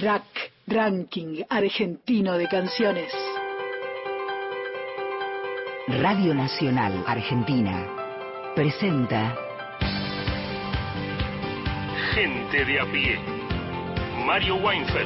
Rack, Ranking Argentino de Canciones. Radio Nacional Argentina presenta Gente de a pie. Mario Weinfeld.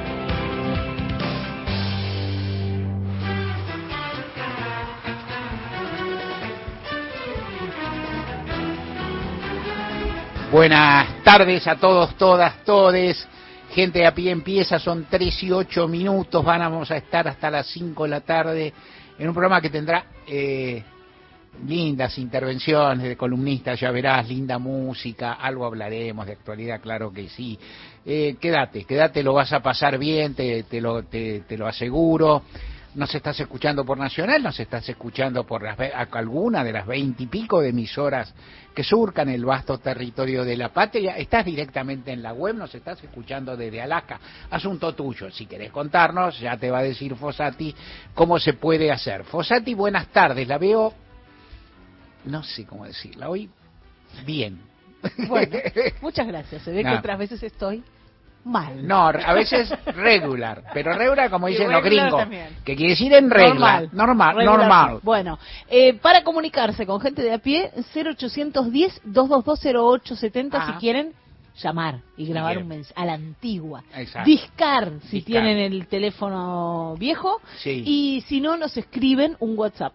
Buenas tardes a todos, todas, todes. Gente de a pie empieza, son 3:08. Vamos a estar hasta las 5 de la tarde en un programa que tendrá lindas intervenciones de columnistas, ya verás, linda música, algo hablaremos de actualidad, claro que sí. Quédate, lo vas a pasar bien, te lo aseguro. Nos estás escuchando por Nacional, nos estás escuchando por alguna de las 20 y pico de emisoras que surcan el vasto territorio de la patria. Estás directamente en la web, nos estás escuchando desde Alaska. Asunto tuyo, si querés contarnos, ya te va a decir Fossati cómo se puede hacer. Fossati, buenas tardes, la veo, no sé cómo decirla, hoy bien. Bueno, muchas gracias, se ve que otras veces estoy mal. No, a veces regular, pero regular como dicen los gringos, también, que quiere decir en regla, normal. Bueno, para comunicarse con gente de a pie, 0810-222-0870 si quieren llamar y grabar un mensaje a la antigua. Exacto. Discar si tienen el teléfono viejo, sí. Y si no, nos escriben un WhatsApp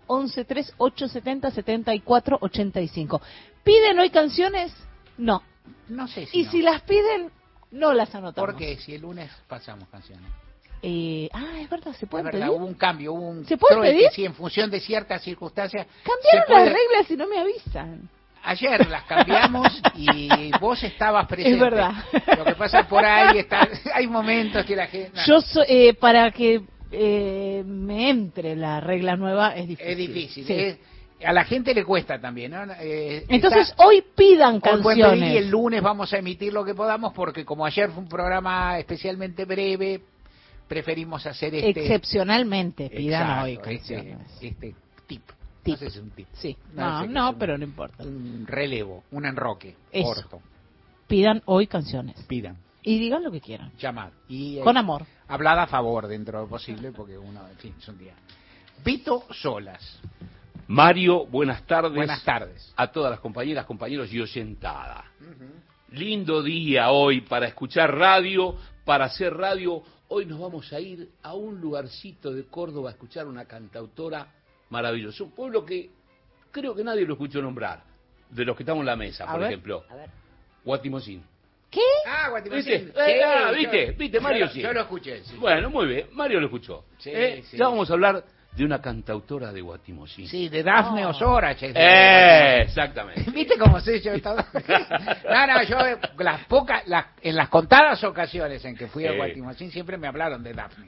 1138707485. ¿Piden hoy canciones? No. No sé si y si las piden, no las anotamos. Porque si el lunes pasamos canciones. Es verdad, se puede pedir. Hubo un cambio, ¿Se puede pedir? Sí, en función de ciertas circunstancias. Cambiaron las reglas y no me avisan. Ayer las cambiamos y vos estabas presente. Es verdad. Lo que pasa por ahí hay momentos que la gente... Yo para que me entre la regla nueva es difícil. Es difícil. Sí. A la gente le cuesta también, ¿no? Entonces hoy pidan canciones. Y el lunes vamos a emitir lo que podamos porque como ayer fue un programa especialmente breve, preferimos hacer excepcionalmente pidan hoy canciones. Este tip. No sé si es un tip. Sí. No, pero no importa. Un relevo, un enroque corto. Pidan hoy canciones. Pidan. Y digan lo que quieran. Llamad. Y, con amor. Hablad a favor dentro de lo posible porque uno, en fin, es un día. Vito Solas. Mario, buenas tardes. Buenas tardes. A todas las compañeras, compañeros y oyentada. Lindo día hoy para escuchar radio, para hacer radio. Hoy nos vamos a ir a un lugarcito de Córdoba a escuchar una cantautora maravillosa. Un pueblo que creo que nadie lo escuchó nombrar, de los que estamos en la mesa, por ejemplo. A ver. Guatimozín. ¿Qué? Guatimozín. ¿Viste? Mario sí. Yo lo escuché. Sí. Bueno, muy bien. Mario lo escuchó. Sí. Ya vamos a hablar de una cantautora de Guatimozín. Sí, de Dafne Osorach. Exactamente. ¿Viste cómo sé yo todo? No, yo en las contadas ocasiones en que fui a Guatimozín siempre me hablaron de Dafne.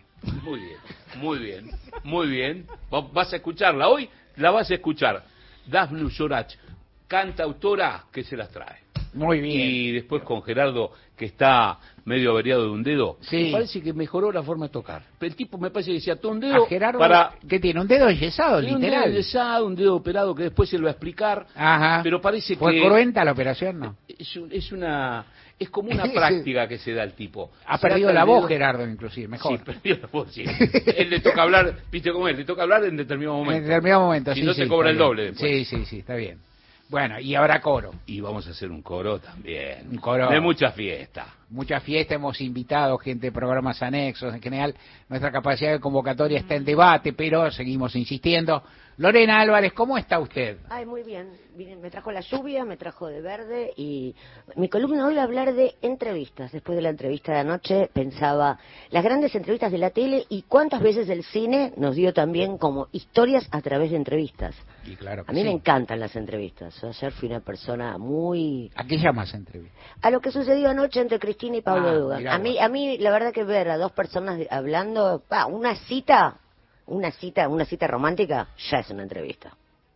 Muy bien. Vas a escucharla hoy, la vas a escuchar. Dafne Osorach, cantautora que se las trae. Muy bien. Y después con Gerardo, que está medio averiado de un dedo, sí. Me parece que mejoró la forma de tocar. Pero el tipo me parece que decía todo un dedo. A Gerardo, ¿qué tiene? Un dedo enyesado, literal. Un dedo enyesado, un dedo operado, que después se lo va a explicar. Ajá. Pero parece que... ¿Fue cruenta la operación, no? Es como una práctica que se da al tipo. Ha perdido la voz, Gerardo, inclusive, mejor. Sí, perdió la voz, sí. Él le toca hablar, ¿viste cómo es? Le toca hablar en determinado momento. En determinado momento, si sí. no se cobra el doble después. Sí, está bien. Bueno, y ahora coro. Y vamos a hacer un coro también. Un coro. De mucha fiesta. Mucha fiesta, hemos invitado gente de programas anexos. En general, nuestra capacidad de convocatoria está en debate, pero seguimos insistiendo. Lorena Álvarez, ¿cómo está usted? Ay, muy bien. Me trajo la lluvia, me trajo de verde y mi columna hoy va a hablar de entrevistas. Después de la entrevista de anoche pensaba las grandes entrevistas de la tele y cuántas veces el cine nos dio también como historias a través de entrevistas. Y claro que a mí sí. Me encantan las entrevistas. Yo ayer fui una persona muy... ¿A qué llamas entrevista? A lo que sucedió anoche entre Cristina y Pablo Dugan. A mí la verdad que ver a dos personas hablando, una cita romántica ya es una entrevista.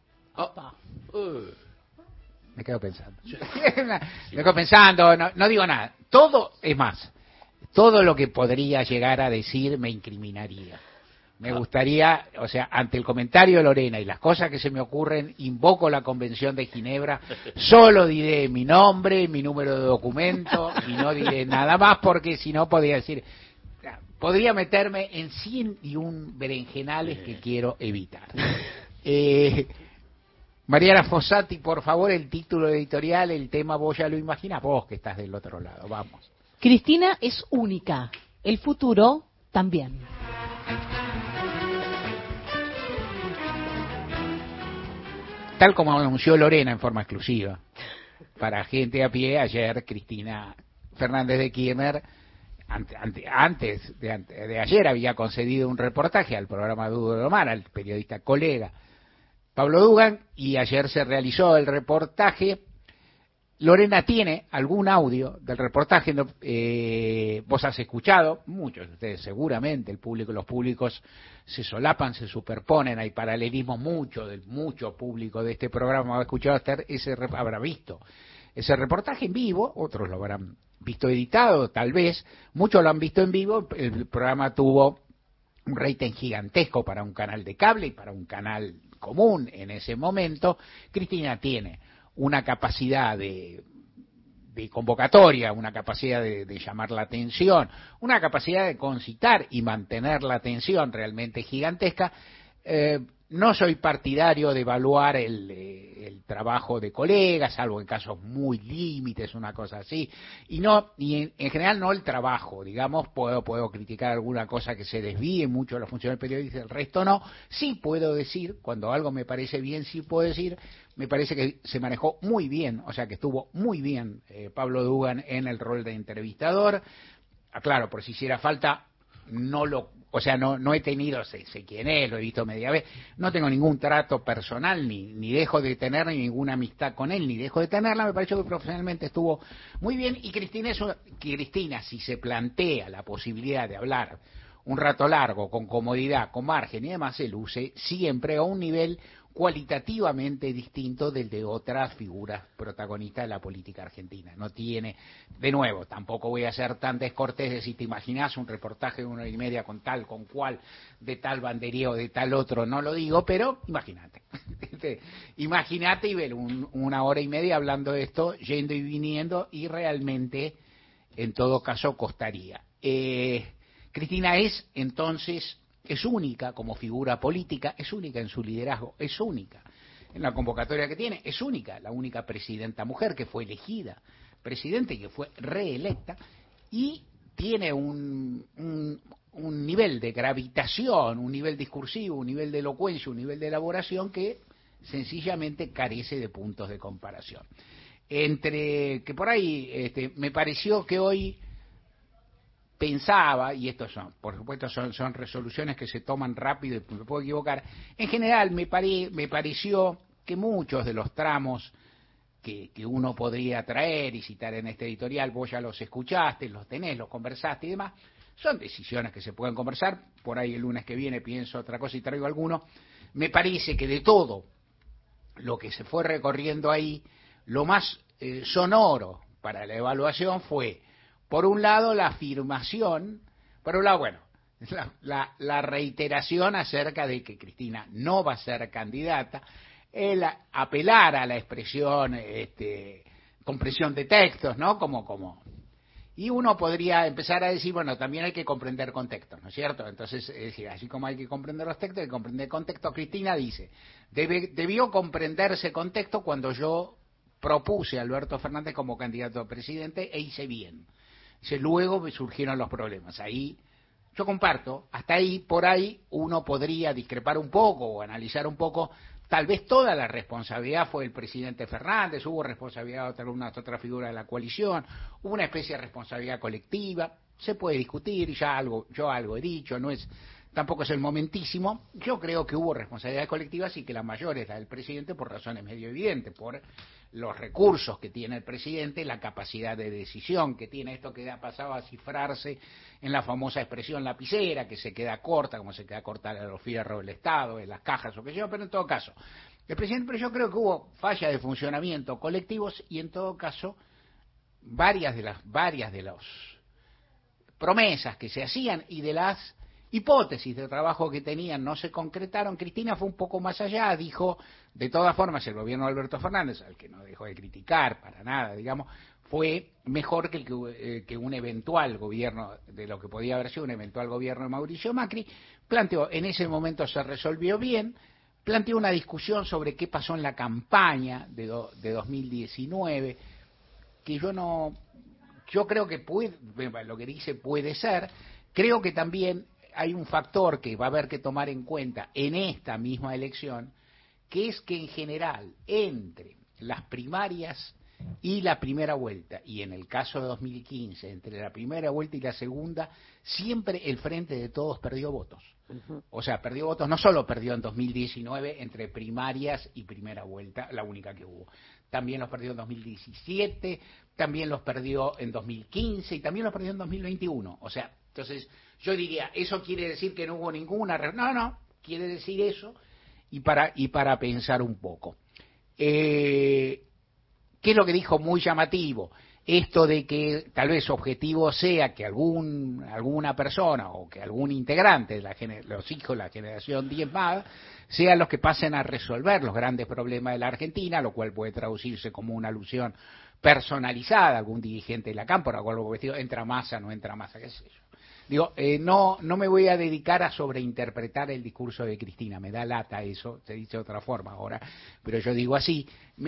Me quedo pensando. No digo nada. Todo lo que podría llegar a decir me incriminaría. Me gustaría, ante el comentario de Lorena y las cosas que se me ocurren, invoco la Convención de Ginebra, solo diré mi nombre, mi número de documento y no diré nada más porque si no podría decir podría meterme en 101 berenjenales que quiero evitar. Mariana Fossati, por favor, el título editorial, el tema, vos ya lo imaginás, vos que estás del otro lado, vamos. Cristina es única, el futuro también. Tal como anunció Lorena en forma exclusiva, para gente a pie, ayer Cristina Fernández de Kirchner, antes de ayer, había concedido un reportaje al programa Duro de Omar, al periodista colega Pablo Dugan, y ayer se realizó el reportaje. Lorena tiene algún audio del reportaje, vos has escuchado, muchos de ustedes seguramente, los públicos se solapan, se superponen, hay paralelismos, mucho público de este programa ha escuchado, habrá visto ese reportaje en vivo, otros lo habrán visto editado, tal vez, muchos lo han visto en vivo. El programa tuvo un rating gigantesco para un canal de cable y para un canal común en ese momento. Cristina tiene una capacidad de convocatoria, una capacidad de llamar la atención, una capacidad de concitar y mantener la atención realmente gigantesca. No soy partidario de evaluar el trabajo de colegas, salvo en casos muy límites, una cosa así, y en general no el trabajo, digamos. Puedo criticar alguna cosa que se desvíe mucho de la función del periodista, el resto no. Sí puedo decir, cuando algo me parece bien, sí puedo decir, me parece que se manejó muy bien, o sea que estuvo muy bien Pablo Dugan en el rol de entrevistador. Claro, por si hiciera falta, no he tenido, sé quién es, lo he visto media vez, no tengo ningún trato personal, ni dejo de tener ninguna amistad con él, ni dejo de tenerla. Me pareció que profesionalmente estuvo muy bien, y Cristina, si se plantea la posibilidad de hablar un rato largo, con comodidad, con margen y demás, se luce siempre a un nivel cualitativamente distinto del de otras figuras protagonistas de la política argentina. No tiene, de nuevo, tampoco voy a ser tan descortés de si te imaginás un reportaje de 1 hora y media con tal, con cual, de tal banderío o de tal otro, no lo digo, pero imagínate. Imagínate y ver 1 hora y media hablando de esto, yendo y viniendo, y realmente, en todo caso, costaría. Cristina es única como figura política, es única en su liderazgo, es única en la convocatoria que tiene, es única, la única presidenta mujer que fue elegida presidente y que fue reelecta, y tiene un nivel de gravitación, un nivel discursivo, un nivel de elocuencia, un nivel de elaboración que sencillamente carece de puntos de comparación. Que por ahí me pareció que hoy pensaba, y estos por supuesto son resoluciones que se toman rápido y me puedo equivocar, en general me pareció que muchos de los tramos que uno podría traer y citar en este editorial, vos ya los escuchaste, los tenés, los conversaste y demás, son decisiones que se pueden conversar. Por ahí el lunes que viene pienso otra cosa y traigo alguno. Me parece que de todo lo que se fue recorriendo ahí, lo más sonoro para la evaluación fue, por un lado, la afirmación, por un lado, bueno, la reiteración acerca de que Cristina no va a ser candidata, el apelar a la expresión, comprensión de textos, ¿no? Y uno podría empezar a decir, bueno, también hay que comprender contextos, ¿no es cierto? Entonces, es decir, así como hay que comprender los textos, hay que comprender contexto. Cristina dice, debió comprenderse contexto cuando yo propuse a Alberto Fernández como candidato a presidente e hice bien. Dice, luego me surgieron los problemas. Ahí yo comparto, hasta ahí, por ahí uno podría discrepar un poco o analizar un poco. Tal vez toda la responsabilidad fue del presidente Fernández, hubo responsabilidad de alguna otra figura de la coalición, hubo una especie de responsabilidad colectiva, se puede discutir, yo algo he dicho, tampoco es el momentísimo. Yo creo que hubo responsabilidades colectivas y que la mayor es la del presidente por razones medio evidentes, por los recursos que tiene el presidente, la capacidad de decisión que tiene, esto que ha pasado a cifrarse en la famosa expresión lapicera, que se queda corta, como se queda corta los fierros del Estado, en las cajas o qué sé yo, pero en todo caso, el presidente, pero yo creo que hubo fallas de funcionamiento colectivos y en todo caso, varias de las promesas que se hacían y de las hipótesis de trabajo que tenían no se concretaron. Cristina fue un poco más allá, dijo, de todas formas, el gobierno de Alberto Fernández, al que no dejó de criticar para nada, digamos, fue mejor que un eventual gobierno, de lo que podía haber sido un eventual gobierno de Mauricio Macri. Planteó, en ese momento se resolvió bien, planteó una discusión sobre qué pasó en la campaña de 2019, que yo creo que lo que dice puede ser. Creo que también hay un factor que va a haber que tomar en cuenta en esta misma elección, que es que en general, entre las primarias y la primera vuelta, y en el caso de 2015, entre la primera vuelta y la segunda, siempre el Frente de Todos perdió votos. O sea, perdió votos, no solo perdió en 2019 entre primarias y primera vuelta, la única que hubo. También los perdió en 2017, también los perdió en 2015 y también los perdió en 2021. O sea, entonces yo diría, ¿eso quiere decir que no hubo ninguna? No, quiere decir eso, y para pensar un poco. ¿Qué es lo que dijo muy llamativo? Esto de que tal vez su objetivo sea que alguna persona o que algún integrante de los hijos de la generación diezmada sean los que pasen a resolver los grandes problemas de la Argentina, lo cual puede traducirse como una alusión personalizada a algún dirigente de la Cámpora, o algo vestido, entra Massa, no entra Massa, qué sé yo. Digo, no me voy a dedicar a sobreinterpretar el discurso de Cristina, me da lata eso, se dice de otra forma ahora, pero yo digo así,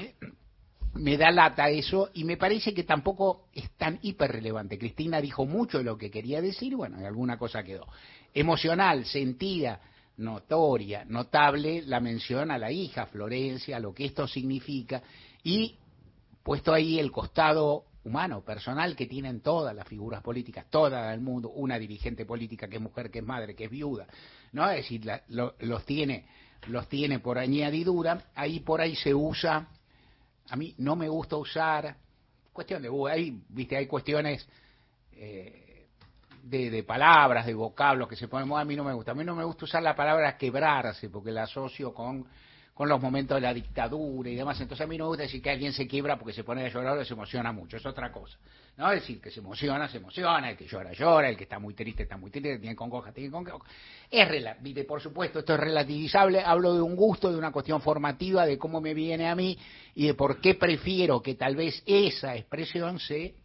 me da lata eso, y me parece que tampoco es tan hiperrelevante. Cristina dijo mucho de lo que quería decir, bueno, y alguna cosa quedó. Emocional, sentida, notoria, notable, la mención a la hija, Florencia, lo que esto significa, y puesto ahí el costado humano, personal, que tienen todas las figuras políticas, todas del mundo, una dirigente política que es mujer, que es madre, que es viuda, ¿no? Es decir, los tiene por añadidura, por ahí se usa. A mí no me gusta usar, cuestión de, hay cuestiones de palabras, de vocablos que se ponen, a mí no me gusta usar la palabra quebrarse, porque la asocio con los momentos de la dictadura y demás. Entonces a mí no me gusta decir que alguien se quiebra porque se pone a llorar o se emociona mucho, es otra cosa, ¿no? Es decir, que se emociona, el que llora, el que está muy triste, el que tiene congoja. Por supuesto, esto es relativizable, hablo de un gusto, de una cuestión formativa, de cómo me viene a mí y de por qué prefiero que tal vez esa expresión se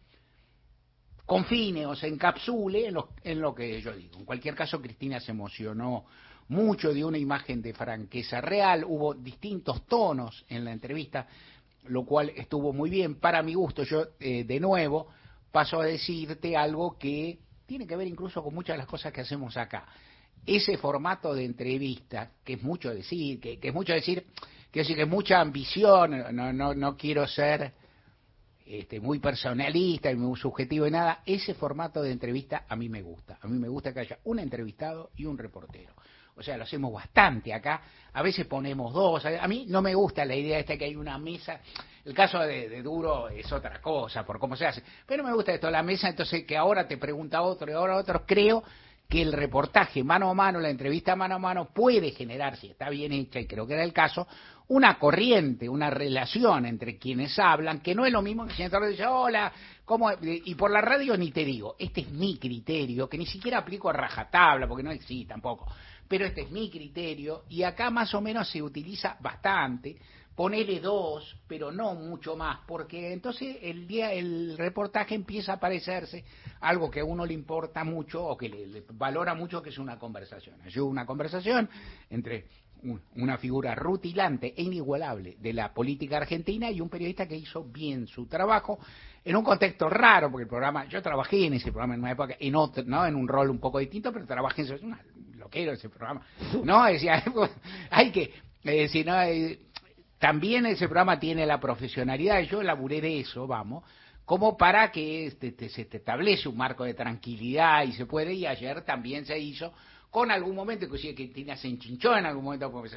confine o se encapsule en lo que yo digo. En cualquier caso, Cristina se emocionó mucho, de una imagen de franqueza real, hubo distintos tonos en la entrevista, lo cual estuvo muy bien. Para mi gusto, yo de nuevo paso a decirte algo que tiene que ver incluso con muchas de las cosas que hacemos acá. Ese formato de entrevista, que es mucho decir, que es mucho decir, quiero decir que es mucha ambición, no quiero ser muy personalista y muy subjetivo y nada, ese formato de entrevista a mí me gusta que haya un entrevistado y un reportero. O sea, lo hacemos bastante acá, a veces ponemos dos, a mí no me gusta la idea esta que hay una mesa, el caso de Duro es otra cosa, por cómo se hace, pero me gusta esto, la mesa, entonces que ahora te pregunta otro y ahora otro, creo que el reportaje mano a mano, la entrevista mano a mano puede generar, si está bien hecha, y creo que era el caso, una corriente, una relación entre quienes hablan, que no es lo mismo que el señor dice, hola, ¿cómo? Y por la radio ni te digo, este es mi criterio, que ni siquiera aplico a rajatabla, porque no existe tampoco, pero este es mi criterio, y acá más o menos se utiliza bastante, ponele dos, pero no mucho más, porque entonces el reportaje empieza a parecerse algo que a uno le importa mucho o que le valora mucho, que es una conversación. Una conversación entre una figura rutilante e inigualable de la política argentina y un periodista que hizo bien su trabajo en un contexto raro, porque el programa, yo trabajé en ese programa en una época, en otro, ¿no? En un rol un poco distinto, pero trabajé en loquero ese programa, ¿no? Decía, hay que decir, ¿no? También ese programa tiene la profesionalidad, y yo laburé de eso, como para que se establece un marco de tranquilidad y se puede, y ayer también se hizo, con algún momento, inclusive que Cristina se enchinchó en algún momento, porque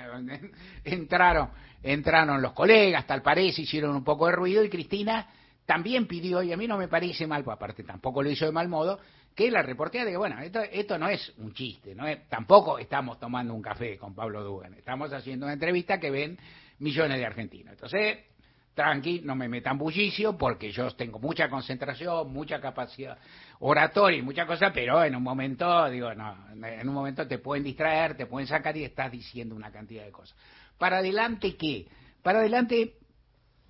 entraron los colegas, tal parece, hicieron un poco de ruido, y Cristina también pidió, y a mí no me parece mal, pues aparte tampoco lo hizo de mal modo, que la reportera diga, bueno, esto no es un chiste, tampoco estamos tomando un café con Pablo Dugan, estamos haciendo una entrevista que ven millones de argentinos. Entonces, tranqui, no me metan bullicio, porque yo tengo mucha concentración, mucha capacidad oratoria y muchas cosas, pero en un momento, en un momento te pueden distraer, te pueden sacar y estás diciendo una cantidad de cosas. ¿Para adelante qué? Para adelante,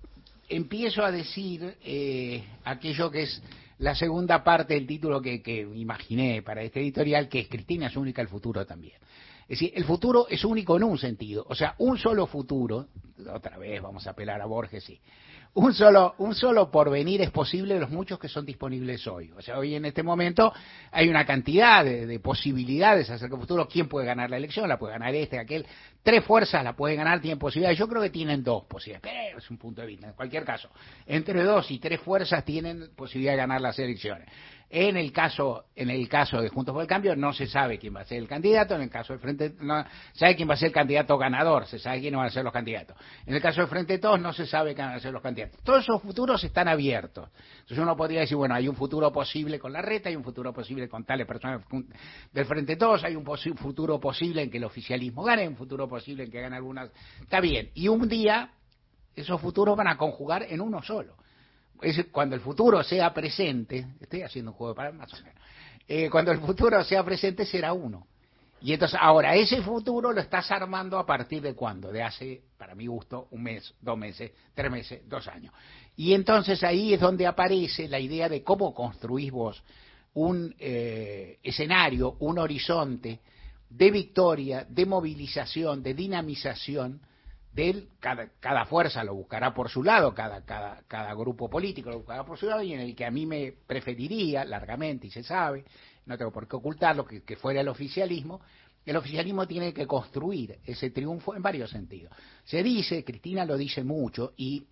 empiezo a decir aquello que es la segunda parte del título que imaginé para este editorial, que es Cristina es única, el futuro también. Es decir, el futuro es único en un sentido, o sea, un solo futuro, otra vez vamos a apelar a Borges, sí, un solo porvenir es posible de los muchos que son disponibles hoy. O sea, hoy en este momento hay una cantidad de posibilidades acerca del futuro. ¿Quién puede ganar la elección? La puede ganar este, aquel. 3 fuerzas la pueden ganar, tienen posibilidades. Yo creo que tienen 2 posibilidades, pero es un punto de vista. En cualquier caso, entre 2 y 3 fuerzas tienen posibilidad de ganar las elecciones. En el caso de Juntos por el Cambio no se sabe quién va a ser el candidato, en el caso del Frente no se sabe quién va a ser el candidato ganador, se sabe quiénes van a ser los candidatos. En el caso del Frente de Todos no se sabe quiénes van a ser los candidatos. Todos esos futuros están abiertos. Entonces uno podría decir, bueno, hay un futuro posible con Larreta, hay un futuro posible con tales personas del Frente de Todos, hay un futuro posible en que el oficialismo gane, un futuro posible en que gane algunas. Está bien. Y un día esos futuros van a conjugar en uno solo. Es cuando el futuro sea presente, estoy haciendo un juego de palabras más o menos, cuando el futuro sea presente será uno. Y entonces, ahora, ese futuro lo estás armando a partir de cuándo, de hace, para mi gusto, 1 mes, 2 meses, 3 meses, 2 años. Y entonces ahí es donde aparece la idea de cómo construís vos un escenario, un horizonte de victoria, de movilización, de dinamización. Cada fuerza lo buscará por su lado, cada grupo político lo buscará por su lado, y en el que a mí me preferiría largamente, y se sabe, no tengo por qué ocultarlo, que fuera el oficialismo. El oficialismo tiene que construir ese triunfo en varios sentidos. Se dice, Cristina lo dice mucho, y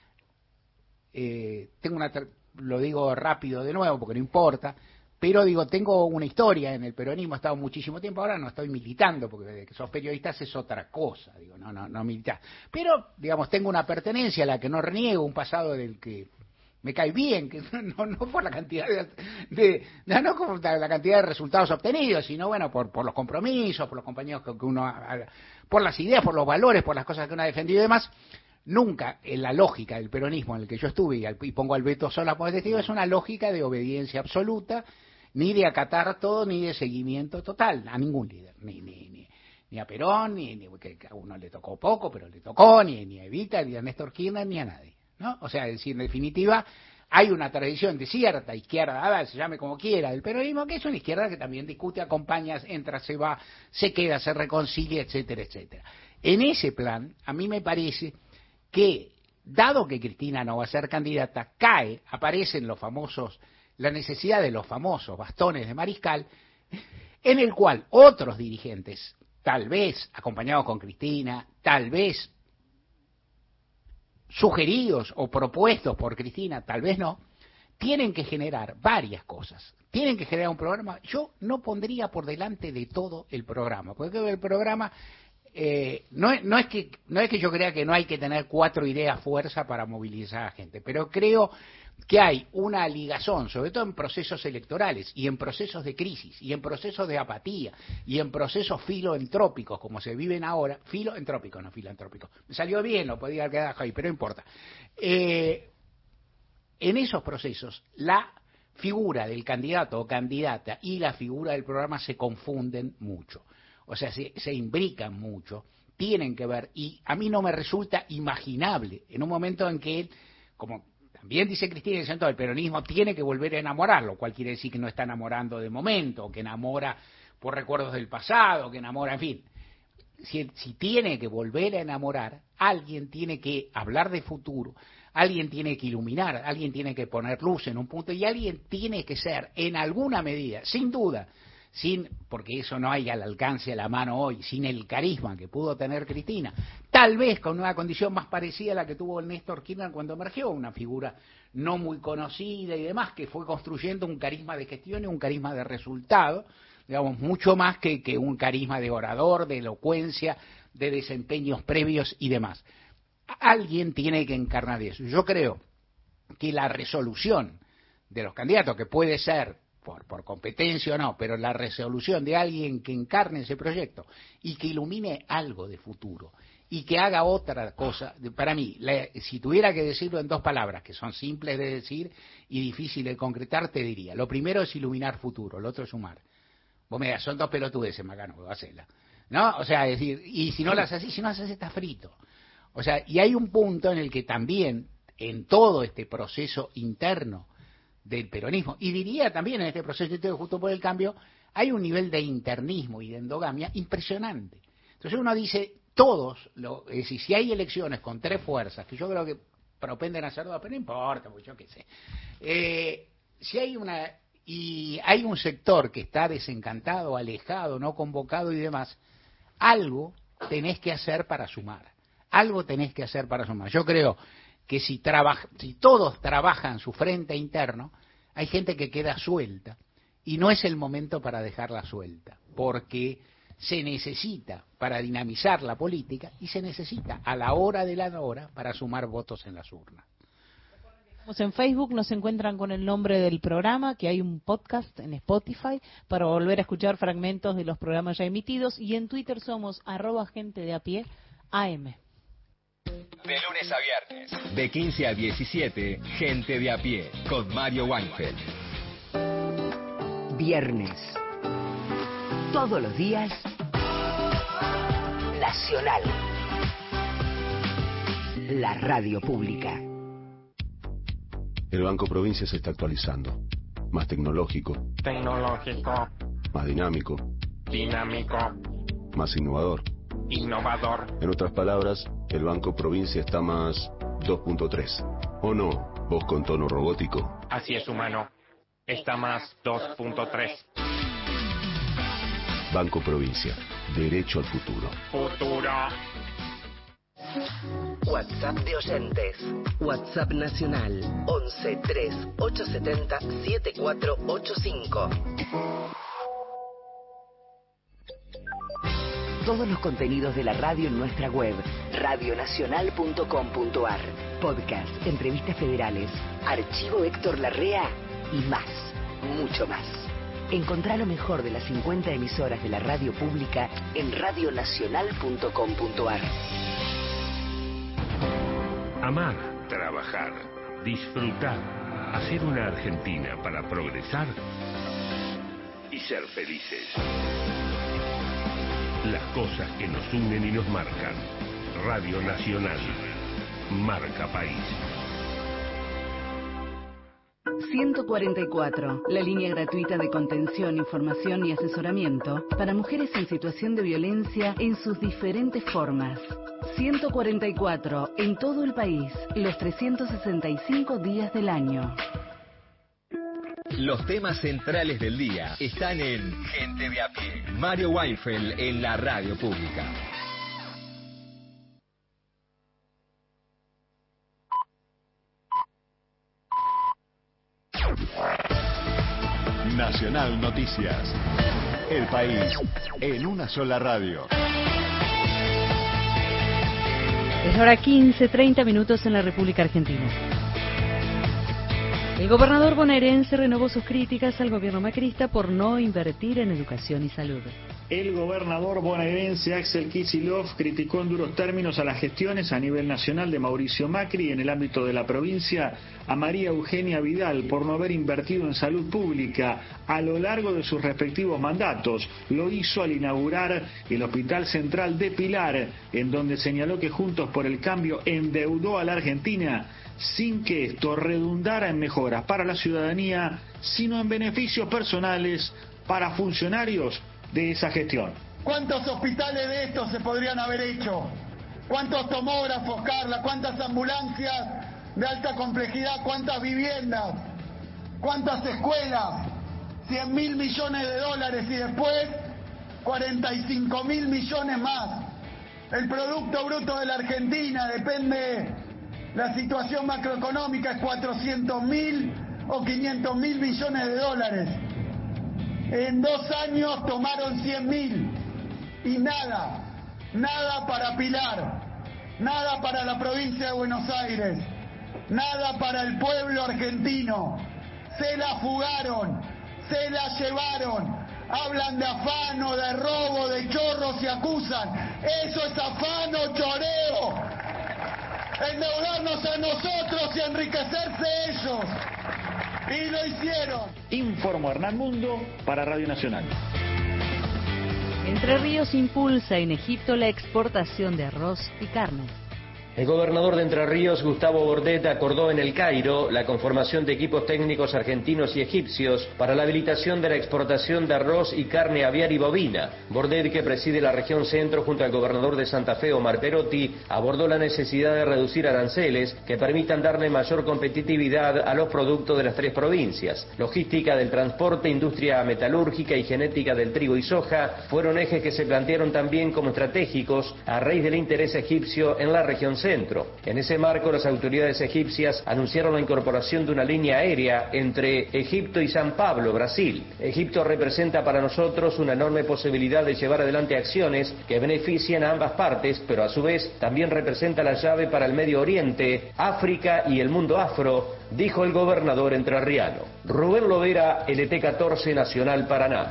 lo digo rápido de nuevo porque no importa, pero digo, tengo una historia en el peronismo, he estado muchísimo tiempo, ahora no estoy militando, porque desde que sos periodistas es otra cosa, digo, no militás. Pero, digamos, tengo una pertenencia a la que no reniego, un pasado del que me cae bien, que no por la cantidad no por la cantidad de resultados obtenidos, sino bueno, por los compromisos, por los compañeros que uno, por las ideas, por los valores, por las cosas que uno ha defendido y demás. Nunca en la lógica del peronismo en el que yo estuve, y pongo al Beto Sola como testigo, es una lógica de obediencia absoluta, ni de acatar todo, ni de seguimiento total, a ningún líder, ni a Perón, ni que a uno le tocó poco, pero le tocó, ni a Evita, ni a Néstor Kirchner, ni a nadie, ¿no? O sea, es decir, en definitiva, hay una tradición de cierta izquierda, se llame como quiera, del peronismo, que es una izquierda que también discute, acompaña, entra, se va, se queda, se reconcilia, etcétera, etcétera. En ese plan, a mí me parece que, dado que Cristina no va a ser candidata, aparecen la necesidad de los famosos bastones de Mariscal, en el cual otros dirigentes, tal vez acompañados con Cristina, tal vez sugeridos o propuestos por Cristina, tal vez no, tienen que generar varias cosas. Tienen que generar un programa. Yo no pondría por delante de todo el programa, porque creo que el programa no es que yo crea que no hay que tener 4 ideas fuerza para movilizar a gente, pero creo que hay una ligazón, sobre todo en procesos electorales y en procesos de crisis y en procesos de apatía y en procesos filoentrópicos como se viven ahora, filoentrópicos, no filantrópicos. Me salió bien, lo podía quedar ahí, pero no importa. En esos procesos la figura del candidato o candidata y la figura del programa se confunden mucho. O sea, se imbrican mucho, tienen que ver, y a mí no me resulta imaginable en un momento en que él, como también dice Cristina, el peronismo tiene que volver a enamorar, lo cual quiere decir que no está enamorando de momento, que enamora por recuerdos del pasado, que enamora, en fin. Si tiene que volver a enamorar, alguien tiene que hablar de futuro, alguien tiene que iluminar, alguien tiene que poner luz en un punto, y alguien tiene que ser, en alguna medida, sin duda, porque eso no hay al alcance de la mano hoy, sin el carisma que pudo tener Cristina, tal vez con una condición más parecida a la que tuvo el Néstor Kirchner cuando emergió, una figura no muy conocida y demás, que fue construyendo un carisma de gestión y un carisma de resultado, digamos, mucho más que un carisma de orador, de elocuencia, de desempeños previos y demás. Alguien tiene que encarnar eso. Yo creo que la resolución de los candidatos, que puede ser por competencia o no, pero la resolución de alguien que encarne ese proyecto y que ilumine algo de futuro y que haga otra cosa, para mí, si tuviera que decirlo en 2 palabras, que son simples de decir y difíciles de concretar, te diría, lo primero es iluminar futuro, lo otro es sumar. Vos me das, son 2 pelotudeces, Macano, voy a hacerla, ¿no? O sea, es decir, y si no las haces, estás frito. O sea, y hay un punto en el que también en todo este proceso interno del peronismo, y diría también en este proceso interno justo por el cambio, hay un nivel de internismo y de endogamia impresionante. Entonces uno dice, es decir, si hay elecciones con 3 fuerzas, que yo creo que propenden a hacer 2, pero no importa, porque yo qué sé, si hay y hay un sector que está desencantado, alejado, no convocado y demás, algo tenés que hacer para sumar. Yo creo que si todos trabajan su frente interno, hay gente que queda suelta y no es el momento para dejarla suelta, porque se necesita para dinamizar la política y se necesita a la hora de la hora para sumar votos en las urnas. En Facebook nos encuentran con el nombre del programa, que hay un podcast en Spotify para volver a escuchar fragmentos de los programas ya emitidos, y en Twitter somos @gentedeapié AM. De lunes a viernes, de 15 a 17, Gente de a pie, con Mario Weinfeld. Viernes. Todos los días. Nacional. La radio pública. El Banco Provincia se está actualizando. Más tecnológico. Más dinámico. Más innovador. En otras palabras, el Banco Provincia está más 2.3. ¿O no? Vos con tono robótico. Así es, humano. Está más 2.3. Banco Provincia. Derecho al futuro. WhatsApp de oyentes. WhatsApp nacional 11 3 870 7485. Todos los contenidos de la radio en nuestra web, radionacional.com.ar. Podcast, entrevistas federales, archivo Héctor Larrea y más, mucho más. Encontrá lo mejor de las 50 emisoras de la radio pública en radionacional.com.ar. Amar, trabajar, disfrutar, hacer una Argentina para progresar y ser felices. Las cosas que nos unen y nos marcan. Radio Nacional. Marca País. 144, la línea gratuita de contención, información y asesoramiento para mujeres en situación de violencia en sus diferentes formas. 144, en todo el país, los 365 días del año. Los temas centrales del día están en Gente de a pie. Mario Weinfeld en la radio pública. Nacional Noticias. El país en una sola radio. Es hora 15:30 en la República Argentina. El gobernador bonaerense renovó sus críticas al gobierno macrista por no invertir en educación y salud. El gobernador bonaerense Axel Kicillof criticó en duros términos a las gestiones a nivel nacional de Mauricio Macri en el ámbito de la provincia a María Eugenia Vidal por no haber invertido en salud pública a lo largo de sus respectivos mandatos. Lo hizo al inaugurar el Hospital Central de Pilar, en donde señaló que Juntos por el Cambio endeudó a la Argentina sin que esto redundara en mejoras para la ciudadanía, sino en beneficios personales para funcionarios de esa gestión. ¿Cuántos hospitales de estos se podrían haber hecho? ¿Cuántos tomógrafos, Carla? ¿Cuántas ambulancias de alta complejidad? ¿Cuántas viviendas? ¿Cuántas escuelas? 100.000 millones de dólares y después 45.000 millones más. El Producto Bruto de la Argentina depende. La situación macroeconómica es 400.000 o 500.000 millones de dólares. En 2 años tomaron 100.000 y nada para Pilar, nada para la provincia de Buenos Aires, nada para el pueblo argentino. Se la fugaron, se la llevaron, hablan de afano, de robo, de chorros y acusan. Eso es afano, choreo. Endeudarnos a nosotros y enriquecerse ellos. Y lo hicieron. Informó Hernán Mundo para Radio Nacional. Entre Ríos impulsa en Egipto la exportación de arroz y carne. El gobernador de Entre Ríos, Gustavo Bordet, acordó en El Cairo la conformación de equipos técnicos argentinos y egipcios para la habilitación de la exportación de arroz y carne aviar y bovina. Bordet, que preside la región centro junto al gobernador de Santa Fe, Omar Perotti, abordó la necesidad de reducir aranceles que permitan darle mayor competitividad a los productos de las 3 provincias. Logística del transporte, industria metalúrgica y genética del trigo y soja fueron ejes que se plantearon también como estratégicos a raíz del interés egipcio en la región centro. En ese marco, las autoridades egipcias anunciaron la incorporación de una línea aérea entre Egipto y San Pablo, Brasil. Egipto representa para nosotros una enorme posibilidad de llevar adelante acciones que beneficien a ambas partes, pero a su vez también representa la llave para el Medio Oriente, África y el mundo afro, dijo el gobernador entrerriano. Rubén Lovera, LT14 Nacional Paraná.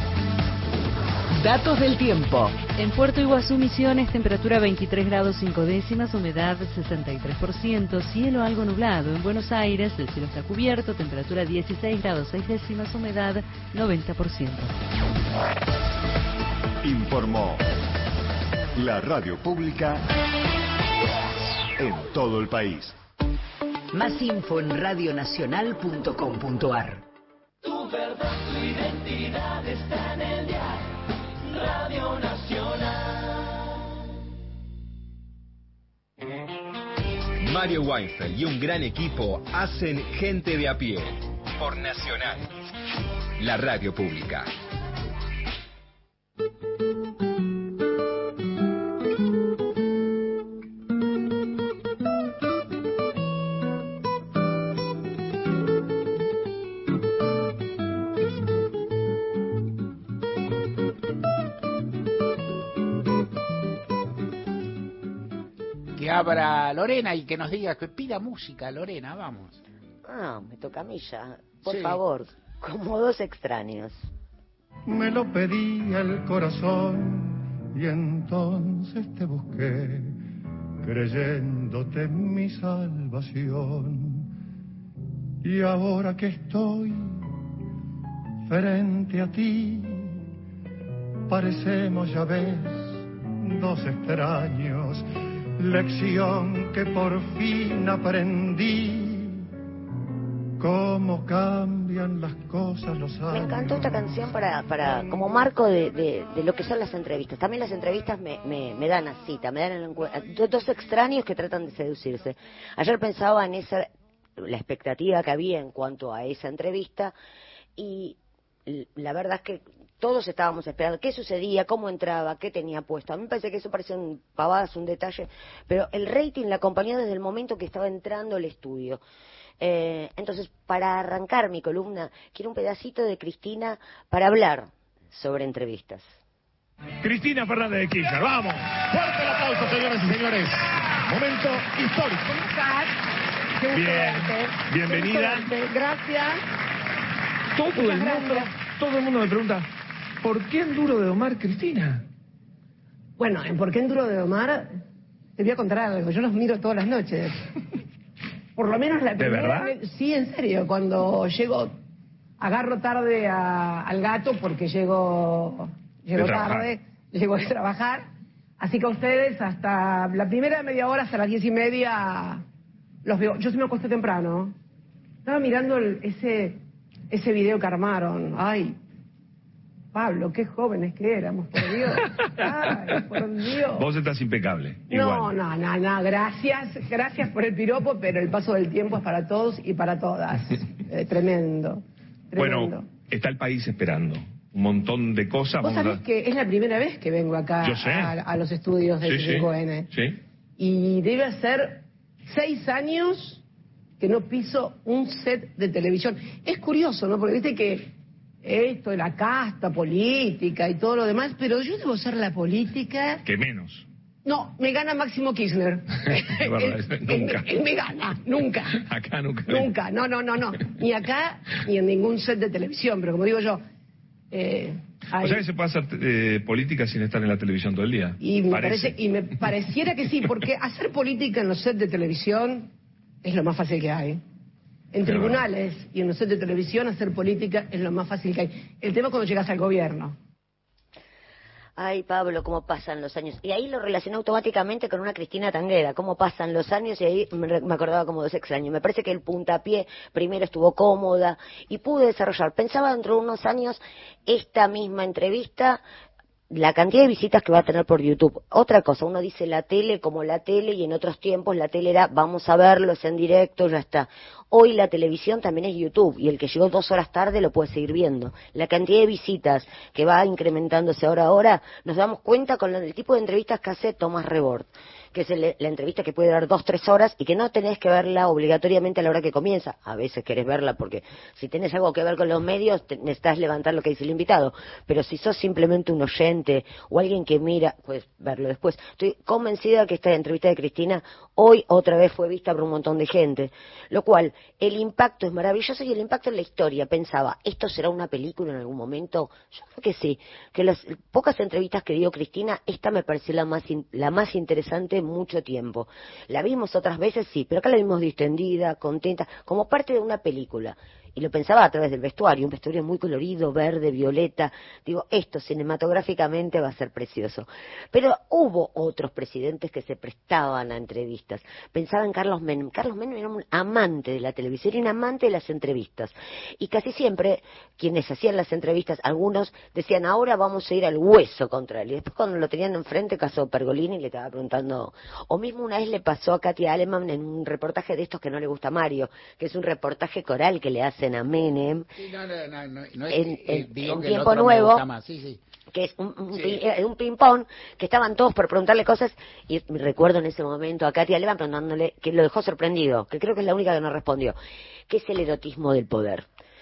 Datos del tiempo. En Puerto Iguazú, Misiones, temperatura 23 grados 5 décimas, humedad 63%, cielo algo nublado. En Buenos Aires, el cielo está cubierto, temperatura 16 grados 6 décimas, humedad 90%. Informó la radio pública en todo el país. Más info en radionacional.com.ar. Tu verdad, tu identidad está en el diario. Radio Nacional. Mario Weinfeld y un gran equipo hacen Gente de a Pie por Nacional, la radio pública. Abra Lorena y que nos diga, que pida música, Lorena, vamos. Ah, me toca a mí ya. Por Sí. favor, como 2 extraños. Me lo pedía el corazón y entonces te busqué, creyéndote mi salvación. Y ahora que estoy frente a ti, parecemos, ya ves, 2 extraños. Lección que por fin aprendí, cómo cambian las cosas los años. Me encantó esta canción para como marco de lo que son las entrevistas. También las entrevistas me dan a cita, me dan el encuentro. 2 extraños que tratan de seducirse. Ayer pensaba en la expectativa que había en cuanto a esa entrevista y la verdad es que todos estábamos esperando qué sucedía, cómo entraba, qué tenía puesto. A mí me parece que eso parecen pavadas, un detalle, pero el rating la acompañó desde el momento que estaba entrando al estudio. Entonces, para arrancar mi columna, quiero un pedacito de Cristina para hablar sobre entrevistas. Cristina Fernández de Kirchner, vamos. Fuerte el aplauso, señoras y señores. Momento histórico. ¿Cómo estás? Qué gusto Bien, verte. bienvenida. Qué gusto verte. Gracias. Todo el mundo me pregunta, ¿por qué Enduro de Domar, Cristina? Bueno, en ¿Por qué Enduro de Omar? Te voy a contar algo. Yo los miro todas las noches. Por lo menos la ¿De primera verdad? vez. Sí, en serio. Cuando llego, agarro tarde al gato porque llego tarde, llego de trabajar. Así que a ustedes hasta la primera media hora, hasta las 10:30, los veo. Yo sí me acosté temprano. Estaba mirando ese video que armaron. Ay, Pablo, qué jóvenes que éramos, por Dios. Ay, por Dios. Vos estás impecable. No, igual. no, gracias por el piropo, pero el paso del tiempo es para todos y para todas. Tremendo. Bueno, está el país esperando un montón de cosas. Vos sabés que es la primera vez que vengo acá Yo sé. a los estudios del Sí, 5N. Sí. Y debe hacer 6 años que no piso un set de televisión. Es curioso, ¿no? Porque viste que esto de la casta política y todo lo demás, pero yo debo ser la política. Que menos. No, me gana Máximo Kirchner. Es verdad, nunca. Él me gana, nunca. Acá nunca. Nunca, no. Ni acá, ni en ningún set de televisión, pero como digo yo... O sea que se puede hacer política sin estar en la televisión todo el día. Y me pareciera que sí, porque hacer política en los sets de televisión es lo más fácil que hay. En tribunales y en los sets de televisión hacer política es lo más fácil que hay. El tema es cuando llegas al gobierno. Ay, Pablo, cómo pasan los años. Y ahí lo relacioné automáticamente con una Cristina Tanguera, cómo pasan los años, y ahí me acordaba como dos extraños. Me parece que el puntapié primero estuvo cómoda y pude desarrollar. Pensaba dentro de unos años esta misma entrevista, la cantidad de visitas que va a tener por YouTube. Otra cosa, uno dice la tele como la tele, y en otros tiempos la tele era vamos a verlos en directo, ya está. Hoy la televisión también es YouTube, y el que llegó 2 horas tarde lo puede seguir viendo. La cantidad de visitas que va incrementándose ahora, nos damos cuenta con el tipo de entrevistas que hace Tomás Rebord, que es la entrevista que puede durar 2-3 horas y que no tenés que verla obligatoriamente a la hora que comienza. A veces querés verla porque si tenés algo que ver con los medios, necesitas levantar lo que dice el invitado. Pero si sos simplemente un oyente o alguien que mira, puedes verlo después. Estoy convencida que esta entrevista de Cristina hoy otra vez fue vista por un montón de gente, lo cual el impacto es maravilloso, y el impacto en la historia. Pensaba, ¿esto será una película en algún momento? Yo creo que sí, que las pocas entrevistas que dio Cristina, esta me pareció la más interesante en mucho tiempo. La vimos otras veces, sí, pero acá la vimos distendida, contenta, como parte de una película. Y lo pensaba a través del vestuario, un vestuario muy colorido, verde, violeta. Digo, esto cinematográficamente va a ser precioso. Pero hubo otros presidentes que se prestaban a entrevistas. Pensaba en Carlos Menem. Carlos Menem era un amante de la televisión y un amante de las entrevistas. Y casi siempre, quienes hacían las entrevistas, algunos decían, ahora vamos a ir al hueso contra él. Y después cuando lo tenían enfrente, caso Pergolini, y le estaba preguntando. O mismo una vez le pasó a Katia Aleman en un reportaje de estos que no le gusta a Mario, que es un reportaje coral que le hacen a Menem, sí, no en digo que Tiempo el otro Nuevo, me gusta más. Sí, sí. que es un ping-pong, que estaban todos por preguntarle cosas, y recuerdo en ese momento a Katia Aleman preguntándole, que lo dejó sorprendido, que creo que es la única que no respondió, ¿qué es el erotismo del poder?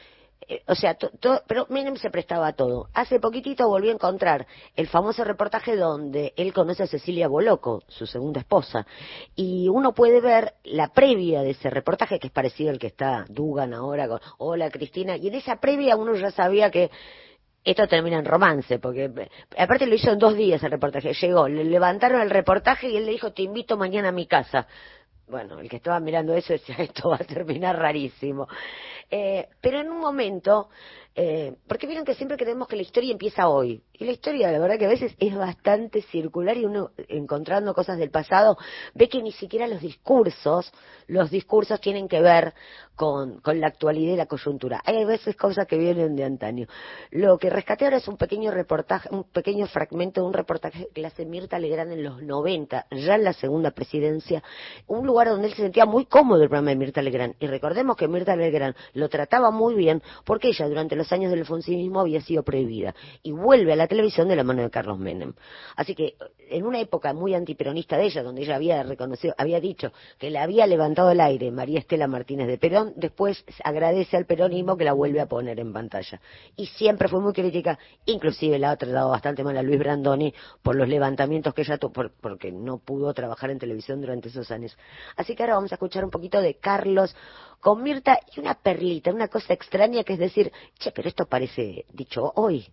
O sea, pero Menem se prestaba a todo. Hace poquitito volví a encontrar el famoso reportaje donde él conoce a Cecilia Boloco, su segunda esposa, y uno puede ver la previa de ese reportaje, que es parecido al que está Dugan ahora con Hola Cristina, y en esa previa uno ya sabía que esto termina en romance, porque aparte lo hizo en 2 días el reportaje. Llegó, le levantaron el reportaje y él le dijo, te invito mañana a mi casa. Bueno, el que estaba mirando eso decía, esto va a terminar rarísimo. Pero en un momento, porque vieron que siempre creemos que la historia empieza hoy. Y la historia, la verdad que a veces es bastante circular, y uno, encontrando cosas del pasado, ve que ni siquiera los discursos tienen que ver con la actualidad y la coyuntura. Hay a veces cosas que vienen de antaño. Lo que rescaté ahora es un pequeño reportaje, un pequeño fragmento de un reportaje que le hace Mirta Legrand en los 90, ya en la segunda presidencia, un lugar donde él se sentía muy cómodo, el programa de Mirta Legrand. Y recordemos que Mirta Legrand lo trataba muy bien porque ella durante los años del alfonsinismo había sido prohibida y vuelve a la televisión de la mano de Carlos Menem. Así que en una época muy antiperonista de ella, donde ella había dicho que le había levantado el aire María Estela Martínez de Perón, después agradece al peronismo que la vuelve a poner en pantalla. Y siempre fue muy crítica, inclusive la ha tratado bastante mal a Luis Brandoni por los levantamientos que ella tuvo, porque no pudo trabajar en televisión durante esos años. Así que ahora vamos a escuchar un poquito de Carlos con Mirta y una perlita, una cosa extraña, que es decir, che, pero esto parece dicho hoy.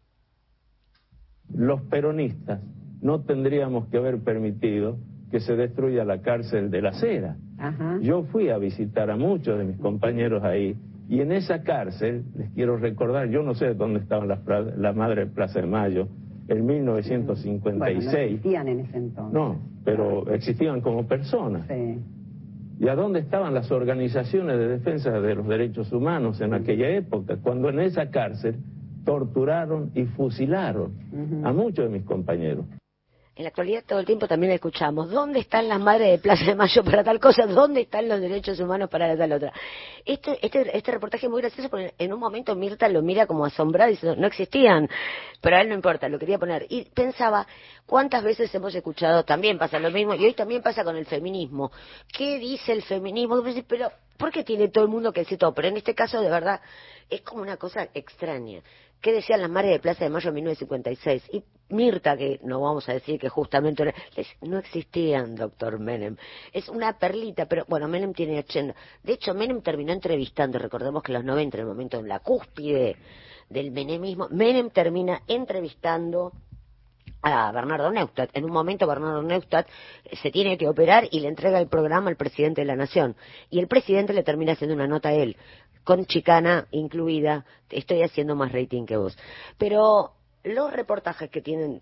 Los peronistas no tendríamos que haber permitido que se destruya la cárcel de La Cera. Ajá. Yo fui a visitar a muchos de mis compañeros ahí, y en esa cárcel, les quiero recordar, yo no sé dónde estaban la Madre de Plaza de Mayo, en 1956. Bueno, no existían en ese entonces. No, pero existían como personas. Sí. ¿Y a dónde estaban las organizaciones de defensa de los derechos humanos en aquella época, cuando en esa cárcel torturaron y fusilaron a muchos de mis compañeros? En la actualidad todo el tiempo también escuchamos, ¿dónde están las madres de Plaza de Mayo para tal cosa? ¿Dónde están los derechos humanos para tal otra? Este reportaje es muy gracioso porque en un momento Mirta lo mira como asombrada y dice, no existían, pero a él no importa, lo quería poner. Y pensaba, ¿cuántas veces hemos escuchado? También pasa lo mismo, y hoy también pasa con el feminismo. ¿Qué dice el feminismo? Pero, ¿por qué tiene todo el mundo que decir todo? Pero en este caso, de verdad, es como una cosa extraña. ¿Qué decían las madres de Plaza de Mayo en 1956? Y Mirta, que no vamos a decir que justamente no existían, doctor Menem. Es una perlita, pero bueno, Menem tiene 80. De hecho, Menem terminó entrevistando, recordemos que en los 90, en el momento, en la cúspide del menemismo, Menem termina entrevistando a Bernardo Neustadt. En un momento Bernardo Neustadt se tiene que operar y le entrega el programa al presidente de la Nación. Y el presidente le termina haciendo una nota a él, con chicana incluida, estoy haciendo más rating que vos. Pero los reportajes que tienen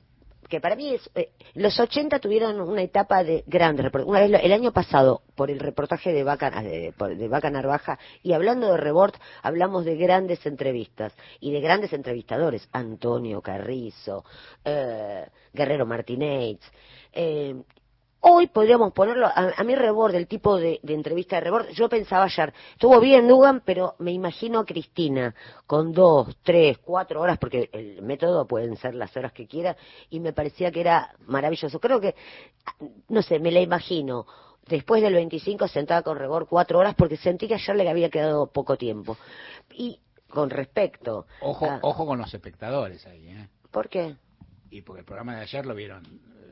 que para mí es... los 80 tuvieron una etapa de grandes reportajes. Una vez, el año pasado, por el reportaje de Vaca Narvaja, y hablando de Rebord, hablamos de grandes entrevistas y de grandes entrevistadores. Antonio Carrizo, Guerrero Martínez... Hoy podríamos ponerlo, a mí Rebord, el tipo de entrevista de Rebord, yo pensaba ayer, estuvo bien Dugan, pero me imagino a Cristina con 2, 3, 4 horas, porque el método pueden ser las horas que quiera, y me parecía que era maravilloso. Creo que, no sé, me la imagino, después del 25 sentada con Rebord 4 horas, porque sentí que ayer le había quedado poco tiempo. Y con respecto... Ojo con los espectadores ahí, ¿eh? ¿Por qué? Y porque el programa de ayer lo vieron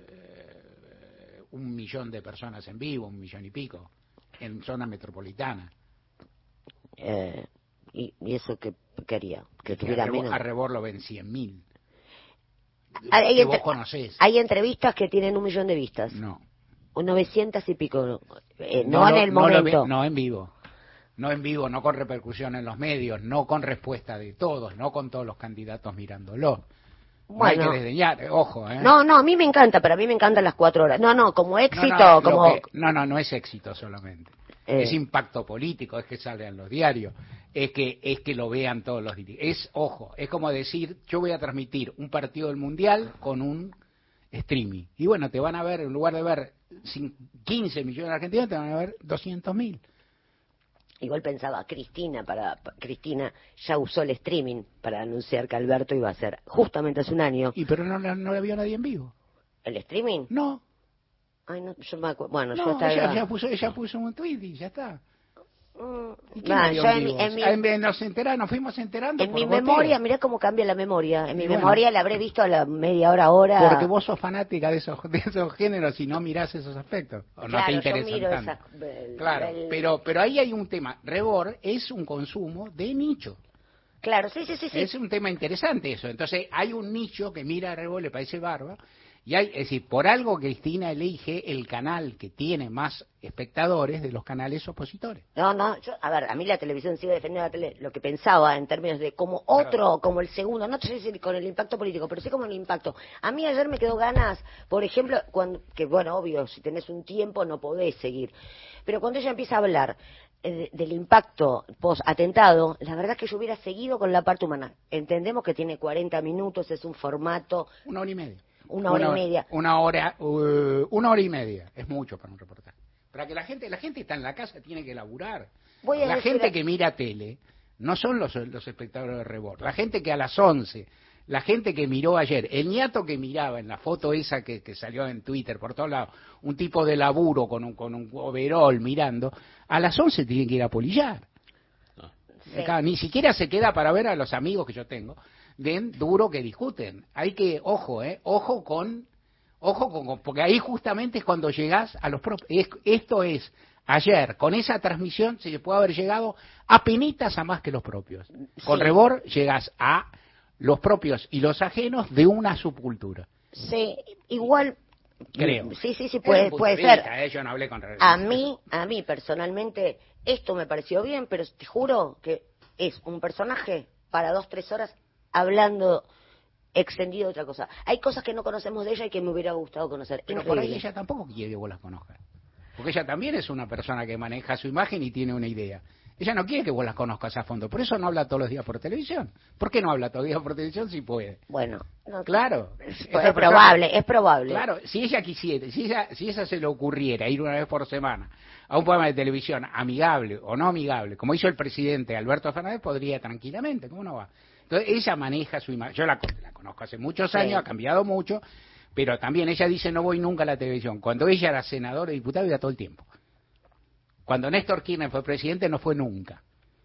1 millón de personas en vivo, 1 millón y pico, en zona metropolitana. ¿Y eso qué quería? Que tuviera menos. A Rebord lo ven 100.000. Que vos conocés. Hay entrevistas que tienen 1 millón de vistas. No. 900 y pico. No en el momento. No en vivo. No en vivo, no con repercusión en los medios, no con respuesta de todos, no con todos los candidatos mirándolo. No hay que desdeñar, ojo, ¿eh? No, a mí me encanta, pero a mí me encantan las 4 horas. No, como éxito, no es éxito solamente. Es impacto político, es que salgan los diarios, es que lo vean todos los diarios. Es como decir, yo voy a transmitir un partido del Mundial con un streaming. Y bueno, te van a ver, en lugar de ver 15 millones de argentinos, te van a ver 200.000. Igual pensaba, Cristina ya usó el streaming para anunciar que Alberto iba a ser justamente hace un año. Pero no la vio nadie en vivo. ¿El streaming? No. Ay, no, yo me acuerdo. Bueno, no, yo estaba... ella puso un tweet y ya está. Nos fuimos enterando. En mi memoria, mirá cómo cambia la memoria. En mi memoria la habré visto a la media hora. Porque vos sos fanática de esos géneros y no mirás esos aspectos. O no te interesan tanto. Claro, pero ahí hay un tema. Rebord es un consumo de nicho. Claro, sí. Es un tema interesante eso. Entonces hay un nicho que mira a Rebord, le parece bárbaro. Y es decir, por algo Cristina elige el canal que tiene más espectadores de los canales opositores. A mí la televisión sigue defendiendo lo que pensaba en términos de como otro, como el segundo, no sé si con el impacto político, pero sí como el impacto. A mí ayer me quedó ganas, por ejemplo, obvio, si tenés un tiempo no podés seguir, pero cuando ella empieza a hablar del impacto post-atentado, la verdad es que yo hubiera seguido con la parte humana. Entendemos que tiene 40 minutos, es un formato... 1 hora y media. Una hora y media. Una hora y media. Es mucho para un reportaje. Para que la gente está en la casa, tiene que laburar. La gente que mira tele no son los espectadores de Rebord. La gente que a las 11, la gente que miró ayer, el ñato que miraba en la foto esa que salió en Twitter por todos lados, un tipo de laburo con un overol mirando, a las 11 tienen que ir a polillar. Sí. Ni siquiera se queda para ver a los amigos que yo tengo. Ven duro que discuten. Hay que, ojo con, porque ahí justamente es cuando llegás a los propios. Esto es, ayer, con esa transmisión se puede haber llegado a penitas a más que los propios. Con Rebord llegás a los propios y los ajenos de una subcultura. Sí, igual. Creo. Sí, puede ser. Yo no hablé con Rebord. A mí personalmente, esto me pareció bien, pero te juro que es un personaje para 2-3 horas hablando extendido de otra cosa. Hay cosas que no conocemos de ella y que me hubiera gustado conocer. Pero por ahí ella tampoco quiere que vos las conozcas. Porque ella también es una persona que maneja su imagen y tiene una idea. Ella no quiere que vos las conozcas a fondo. Por eso no habla todos los días por televisión. ¿Por qué no habla todos los días por televisión si puede? Bueno. Claro. Es probable. Claro, si ella quisiera, si ella se le ocurriera ir una vez por semana a un programa de televisión amigable o no amigable, como hizo el presidente Alberto Fernández, podría tranquilamente. ¿Cómo no va? Entonces ella maneja su imagen. Yo la conozco hace muchos años, ha cambiado mucho, pero también ella dice no voy nunca a la televisión. Cuando ella era senadora y diputada iba todo el tiempo. Cuando Néstor Kirchner fue presidente no fue nunca.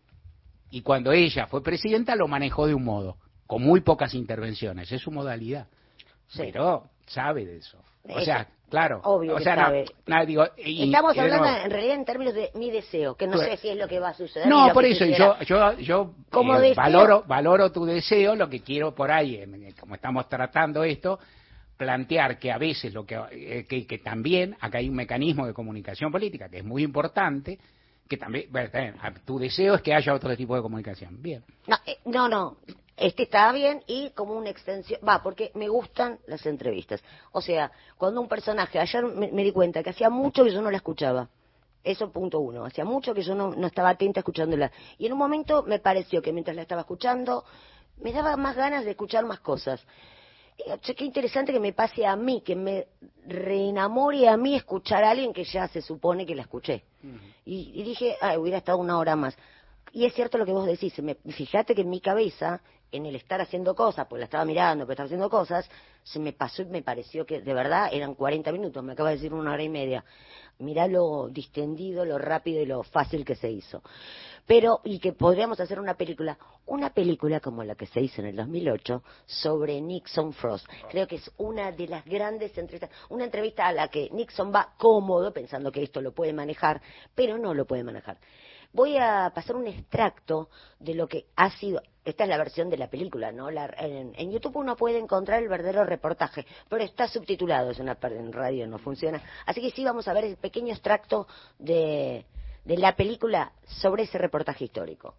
Y cuando ella fue presidenta lo manejó de un modo, con muy pocas intervenciones. Es su modalidad. Sí. Pero sabe de eso. O sea, claro. Obvio que sabe. Estamos hablando en realidad en términos de mi deseo, que no sé si es lo que va a suceder. No, por eso yo valoro tu deseo, lo que quiero por ahí, como estamos tratando esto, plantear que a veces que también acá hay un mecanismo de comunicación política que es muy importante, que también tu deseo es que haya otro tipo de comunicación. Bien. No. Este estaba bien y como una extensión, porque me gustan las entrevistas. O sea, cuando un personaje, ayer me di cuenta que hacía mucho que yo no la escuchaba. Eso punto uno, hacía mucho que yo no estaba atenta escuchándola. Y en un momento me pareció que mientras la estaba escuchando, me daba más ganas de escuchar más cosas. Che, qué interesante que me pase a mí, que me reenamore a mí escuchar a alguien que ya se supone que la escuché. Y dije, hubiera estado 1 hora más. Y es cierto lo que vos decís, fíjate que en mi cabeza, en el estar haciendo cosas, pues la estaba mirando, pero estaba haciendo cosas, se me pasó y me pareció que de verdad eran 40 minutos, me acaba de decir 1 hora y media. Mirá lo distendido, lo rápido y lo fácil que se hizo. Pero, y que podríamos hacer una película como la que se hizo en el 2008 sobre Nixon Frost. Creo que es una de las grandes entrevistas, una entrevista a la que Nixon va cómodo, pensando que esto lo puede manejar, pero no lo puede manejar. Voy a pasar un extracto de lo que ha sido, esta es la versión de la película, ¿no? En YouTube uno puede encontrar el verdadero reportaje, pero está subtitulado, en radio no funciona. Así que sí vamos a ver el pequeño extracto de la película sobre ese reportaje histórico.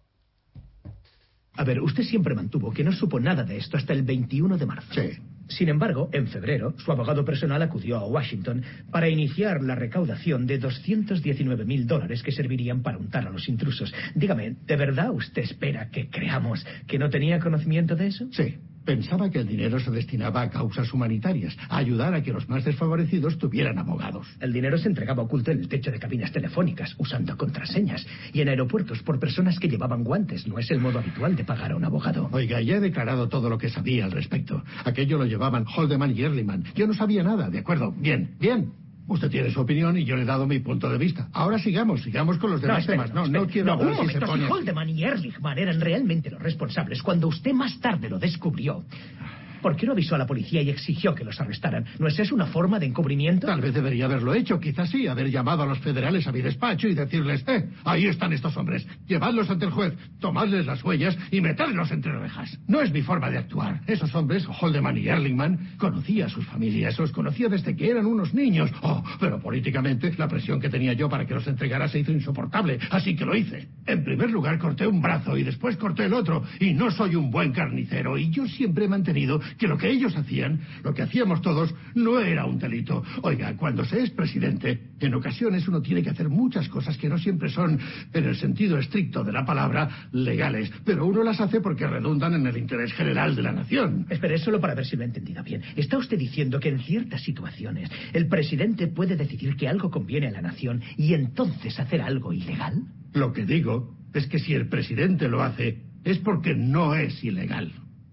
A ver, usted siempre mantuvo que no supo nada de esto hasta el 21 de marzo. Sí. Sin embargo, en febrero, su abogado personal acudió a Washington para iniciar la recaudación de $219,000 que servirían para untar a los intrusos. Dígame, ¿de verdad usted espera que creamos que no tenía conocimiento de eso? Sí. Pensaba que el dinero se destinaba a causas humanitarias, a ayudar a que los más desfavorecidos tuvieran abogados. El dinero se entregaba oculto en el techo de cabinas telefónicas, usando contraseñas, y en aeropuertos por personas que llevaban guantes. No es el modo habitual de pagar a un abogado. Oiga, ya he declarado todo lo que sabía al respecto. Aquello lo llevaban Haldeman y Ehrlichman. Yo no sabía nada, ¿de acuerdo? Bien. Usted tiene su opinión y yo le he dado mi punto de vista. Ahora sigamos con los demás temas. No quiero ver si se pone... Si Haldeman y Ehrlichman eran realmente los responsables, cuando usted más tarde lo descubrió, ¿por qué no avisó a la policía y exigió que los arrestaran? ¿No es eso una forma de encubrimiento? Tal vez debería haberlo hecho, quizás sí, haber llamado a los federales a mi despacho y decirles, ahí están estos hombres, llevadlos ante el juez, tomadles las huellas y metedlos entre rejas. No es mi forma de actuar. Esos hombres, Haldeman y Ehrlichman, conocía a sus familias, los conocía desde que eran unos niños. Pero políticamente la presión que tenía yo para que los entregara se hizo insoportable, así que lo hice. En primer lugar corté un brazo y después corté el otro, y no soy un buen carnicero, y yo siempre he mantenido que lo que ellos hacían, lo que hacíamos todos, no era un delito. Oiga, cuando se es presidente, en ocasiones uno tiene que hacer muchas cosas que no siempre son, en el sentido estricto de la palabra, legales, pero uno las hace porque redundan en el interés general de la nación. Espere, solo para ver si lo he entendido bien. ¿Está usted diciendo que en ciertas situaciones el presidente puede decidir que algo conviene a la nación y entonces hacer algo ilegal? Lo que digo es que si el presidente lo hace, es porque no es ilegal.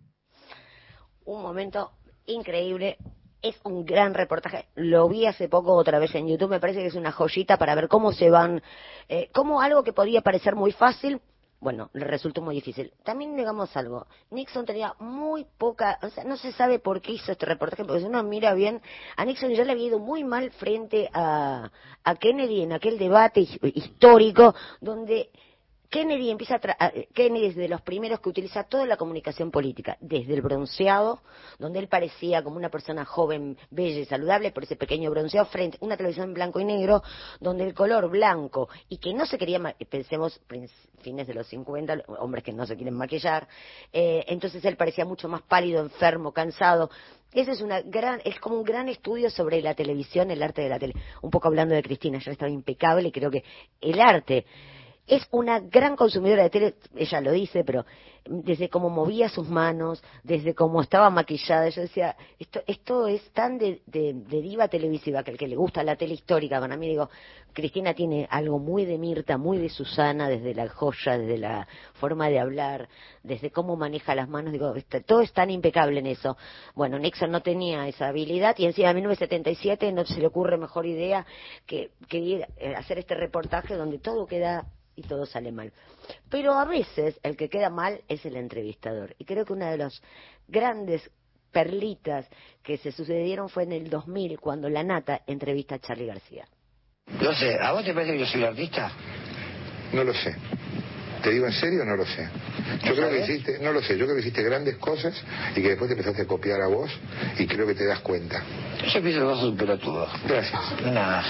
Un momento increíble, es un gran reportaje, lo vi hace poco otra vez en YouTube, me parece que es una joyita para ver cómo se van, cómo algo que podía parecer muy fácil, bueno, le resultó muy difícil. También digamos algo, Nixon tenía muy poca, o sea, no se sabe por qué hizo este reportaje, porque si uno mira bien, a Nixon ya le había ido muy mal frente a Kennedy en aquel debate histórico, donde Kennedy Kennedy es de los primeros que utiliza toda la comunicación política, desde el bronceado, donde él parecía como una persona joven, bella y saludable, por ese pequeño bronceado, frente a una televisión en blanco y negro, donde el color blanco, y que no se quería, pensemos, fines de los 50, hombres que no se quieren maquillar, entonces él parecía mucho más pálido, enfermo, cansado. Ese es como un gran estudio sobre la televisión, el arte de la tele. Un poco hablando de Cristina, ya estaba impecable y creo que el arte... Es una gran consumidora de tele, ella lo dice, pero desde cómo movía sus manos, desde cómo estaba maquillada, yo decía, esto es tan de diva televisiva, que el que le gusta la tele histórica, para mí digo, Cristina tiene algo muy de Mirta, muy de Susana, desde la joya, desde la forma de hablar, desde cómo maneja las manos, digo, todo es tan impecable en eso. Bueno, Nixon no tenía esa habilidad y encima en 1977 no se le ocurre mejor idea que ir a hacer este reportaje donde todo queda... y todo sale mal. Pero a veces el que queda mal es el entrevistador. Y creo que una de las grandes perlitas que se sucedieron fue en el 2000, cuando La Nata entrevista a Charly García. No sé, ¿a vos te parece que yo soy artista? No lo sé. ¿Te digo en serio? No lo sé. Yo creo que hiciste, no lo sé, yo creo que hiciste grandes cosas y que después te empezaste a copiar a vos y creo que te das cuenta. Yo pienso que vos sos un pelotudo. Gracias. Nada.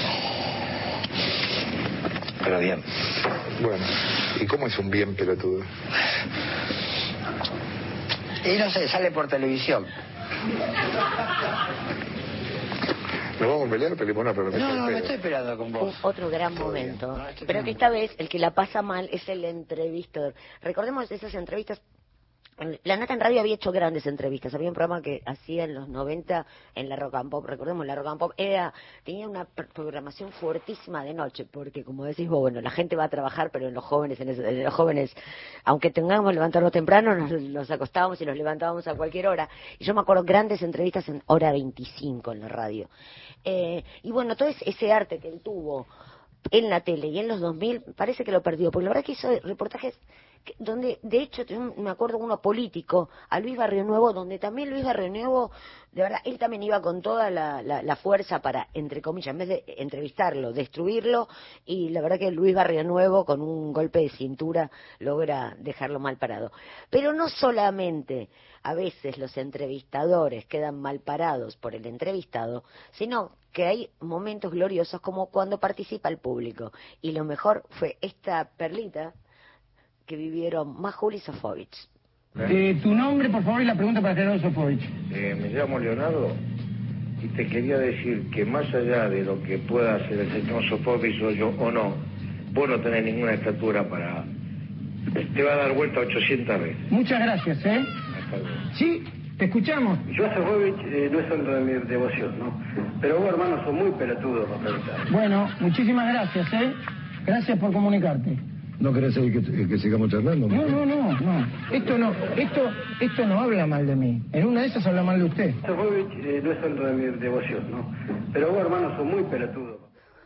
Pero bien. Bueno, ¿y cómo es un bien pelotudo? Y no sé, sale por televisión. ¿Nos vamos a pelear, Pelimona? Pero no, me estoy peleando con vos. Otro gran momento. Pero que esta vez el que la pasa mal es el entrevistador. Recordemos esas entrevistas. La Nata en radio había hecho grandes entrevistas. Había un programa que hacía en los 90 en la Rock and Pop. Recordemos, la Rock and Pop tenía una programación fuertísima de noche, porque como decís vos, bueno, la gente va a trabajar, pero en los jóvenes, aunque tengamos que levantarnos temprano, nos acostábamos y nos levantábamos a cualquier hora. Y yo me acuerdo grandes entrevistas en hora 25 en la radio. Y bueno, todo ese arte que él tuvo en la tele y en los 2000 parece que lo perdió, porque la verdad que hizo reportajes donde, de hecho, me acuerdo uno político, a Luis Barrionuevo, donde también Luis Barrionuevo, de verdad, él también iba con toda la fuerza para, entre comillas, en vez de entrevistarlo, destruirlo, y la verdad que Luis Barrionuevo, con un golpe de cintura, logra dejarlo mal parado. Pero no solamente a veces los entrevistadores quedan mal parados por el entrevistado, sino que hay momentos gloriosos como cuando participa el público. Y lo mejor fue esta perlita que vivieron Majul y Sofovich. Tu nombre, por favor, y la pregunta para Gerardo Sofovich. Me llamo Leonardo y te quería decir que más allá de lo que pueda hacer el señor Sofovich o yo o no, vos no tenés ninguna estatura para... Te va a dar vuelta 800 veces. Muchas gracias, Hasta luego. Sí, te escuchamos. Yo a Sofovich no es santo de mi devoción, ¿no? Pero vos, hermano, sos muy pelotudo para preguntar. Bueno, muchísimas gracias, Gracias por comunicarte. ¿No querés seguir que sigamos charlando? No. Esto no habla mal de mí. En una de esas habla mal de usted. Sofovich no es santo de mi devoción, ¿no? Pero vos, hermano, sos muy pelotudo.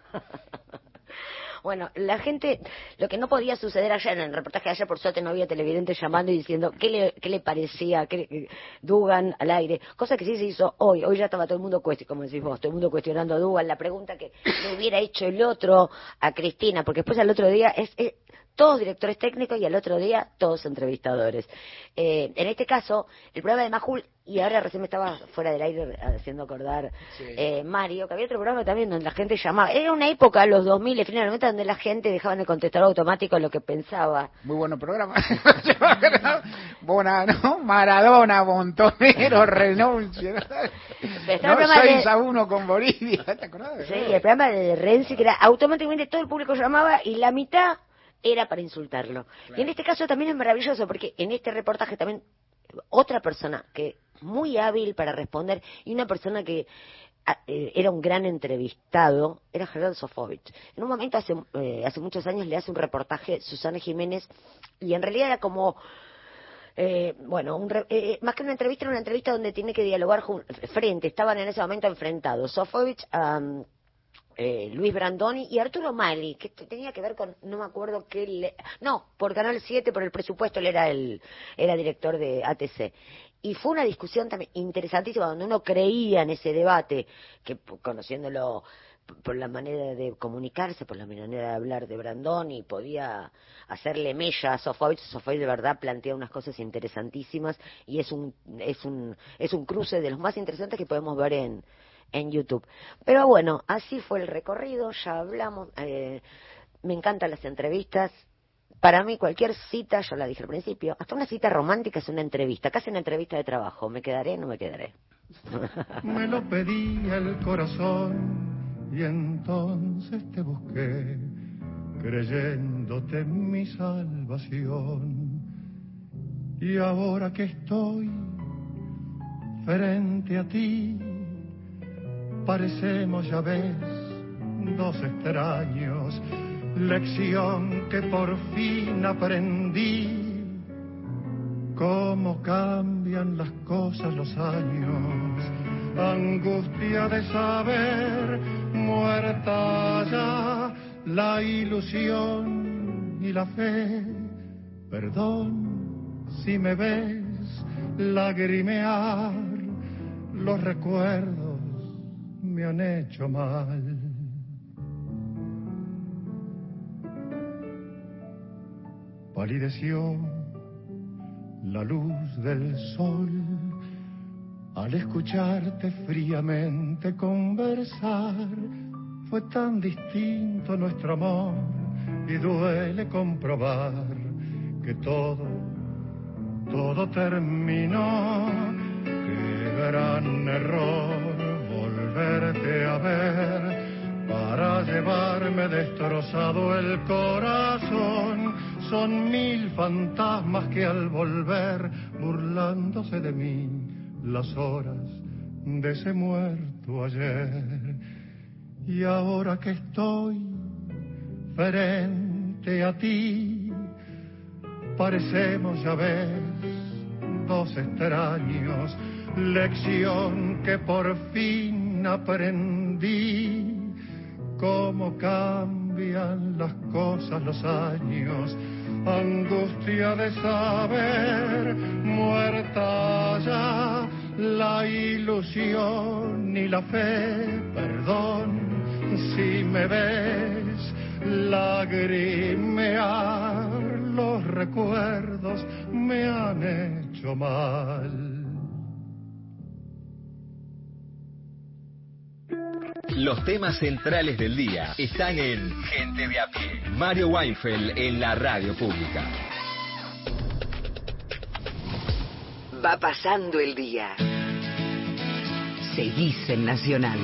Bueno, la gente, lo que no podía suceder ayer, en el reportaje de ayer, por suerte no había televidentes llamando y diciendo qué le parecía Dugan al aire, cosa que sí se hizo hoy ya estaba todo el mundo como decís vos, todo el mundo cuestionando a Dugan, la pregunta que le hubiera hecho el otro a Cristina, porque después al otro día es todos directores técnicos y al otro día todos entrevistadores. En este caso, el programa de Majul, y ahora recién me estaba fuera del aire haciendo acordar Mario, que había otro programa también donde la gente llamaba. Era una época, los 2000, finales de los 90, donde la gente dejaba en el contestador automático lo que pensaba. Muy bueno programa. ¿No? Maradona, Montonero, renuncia. No, 6-1 con Bolivia. ¿Te acordás? Sí, el programa de Renzi, que era automáticamente todo el público llamaba y la mitad era para insultarlo. Claro. Y en este caso también es maravilloso porque en este reportaje también otra persona que muy hábil para responder y una persona que era un gran entrevistado era Gerardo Sofovich. En un momento hace muchos años le hace un reportaje Susana Jiménez y en realidad era como más que una entrevista, era una entrevista donde tiene que dialogar frente, estaban en ese momento enfrentados Sofovich, Luis Brandoni y Arturo Mali, que tenía que ver con, no me acuerdo por Canal 7, por el presupuesto, él era director de ATC. Y fue una discusión también interesantísima, donde uno creía en ese debate, que conociéndolo por la manera de comunicarse, por la manera de hablar de Brandoni, podía hacerle mella a Sofovich. Sofovich de verdad plantea unas cosas interesantísimas y es un cruce de los más interesantes que podemos ver en YouTube. Pero bueno, así fue el recorrido, ya hablamos, me encantan las entrevistas. Para mí cualquier cita, yo la dije al principio, hasta una cita romántica es una entrevista, casi una entrevista de trabajo. ¿Me quedaré? ¿No me quedaré? Me lo pedí el corazón y entonces te busqué, creyéndote mi salvación. Y ahora que estoy frente a ti, parecemos, ya ves, dos extraños. Lección que por fin aprendí, cómo cambian las cosas los años. Angustia de saber, muerta ya la ilusión y la fe. Perdón si me ves lagrimear, los recuerdos me han hecho mal. Palideció la luz del sol al escucharte fríamente conversar. Fue tan distinto nuestro amor y duele comprobar que todo todo terminó. Qué gran error volverte a ver para llevarme destrozado el corazón. Son 1000 fantasmas que al volver, burlándose de mí, las horas de ese muerto ayer. Y ahora que estoy frente a ti, parecemos, ya ves, dos extraños. Lección que por fin aprendí. Cómo cambian las cosas, los años. Angustia de saber, muerta ya la ilusión y la fe. Perdón si me ves lagrimear, los recuerdos me han hecho mal. Los temas centrales del día están en Gente de a pie. Mario Weinfeld en la radio pública. Va pasando el día. Seguís en Nacional.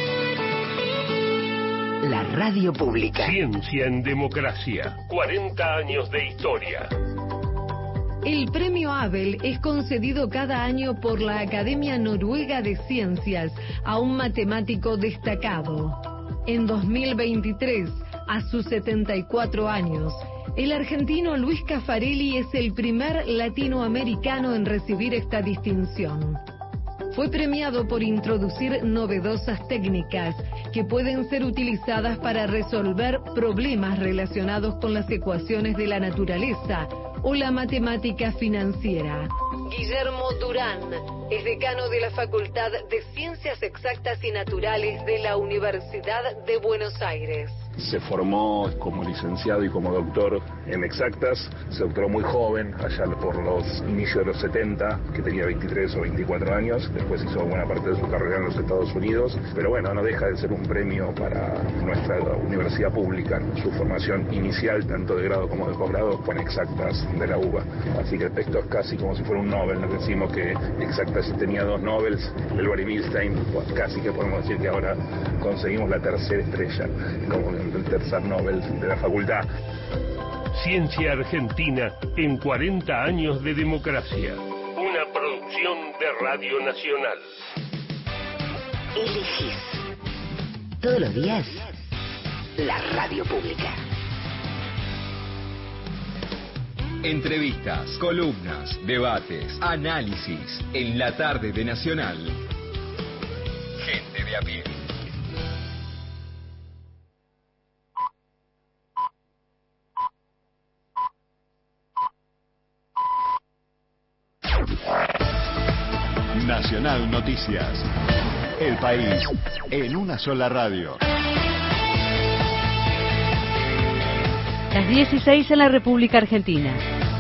La radio pública. Ciencia en democracia. 40 años de historia. El premio Abel es concedido cada año por la Academia Noruega de Ciencias a un matemático destacado. En 2023, a sus 74 años, el argentino Luis Caffarelli es el primer latinoamericano en recibir esta distinción. Fue premiado por introducir novedosas técnicas que pueden ser utilizadas para resolver problemas relacionados con las ecuaciones de la naturaleza o la matemática financiera. Guillermo Durán es decano de la Facultad de Ciencias Exactas y Naturales de la Universidad de Buenos Aires. Se formó como licenciado y como doctor en exactas, se doctoró muy joven, allá por los inicios de los 70, que tenía 23 o 24 años, después hizo buena parte de su carrera en los Estados Unidos, pero bueno, no deja de ser un premio para nuestra universidad pública. Su formación inicial, tanto de grado como de posgrado, fue en exactas de la UBA, así que el texto es casi como si fuera un Nobel. Nos decimos que exactas tenía 2 Nobels, el Barry Milstein, pues casi que podemos decir que ahora conseguimos la tercera estrella, como el tercer Nobel de la facultad. Ciencia Argentina en 40 años de democracia. Una producción de Radio Nacional. Elegís todos los días la radio pública. Entrevistas, columnas, debates, análisis en la tarde de Nacional. Gente de a pie. Nacional Noticias. El país en una sola radio. Las 16 en la República Argentina.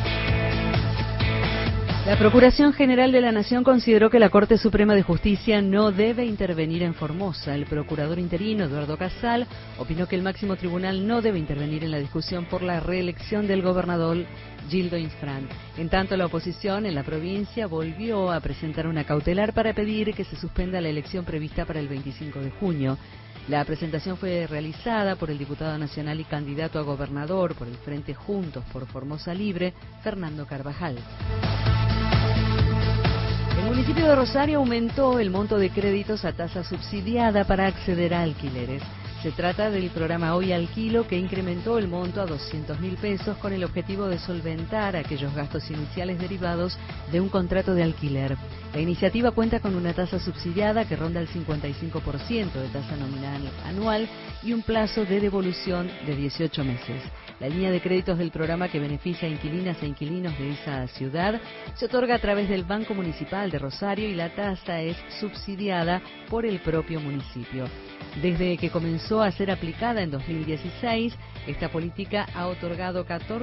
La Procuración General de la Nación consideró que la Corte Suprema de Justicia no debe intervenir en Formosa. El procurador interino, Eduardo Casal, opinó que el máximo tribunal no debe intervenir en la discusión por la reelección del gobernador Gildo Infran. En tanto, la oposición en la provincia volvió a presentar una cautelar para pedir que se suspenda la elección prevista para el 25 de junio. La presentación fue realizada por el diputado nacional y candidato a gobernador por el Frente Juntos por Formosa Libre, Fernando Carvajal. El municipio de Rosario aumentó el monto de créditos a tasa subsidiada para acceder a alquileres. Se trata del programa Hoy Alquilo, que incrementó el monto a 200.000 pesos con el objetivo de solventar aquellos gastos iniciales derivados de un contrato de alquiler. La iniciativa cuenta con una tasa subsidiada que ronda el 55% de tasa nominal anual y un plazo de devolución de 18 meses. La línea de créditos del programa, que beneficia a inquilinas e inquilinos de esa ciudad, se otorga a través del Banco Municipal de Rosario y la tasa es subsidiada por el propio municipio. Desde que comenzó a ser aplicada en 2016, esta política ha otorgado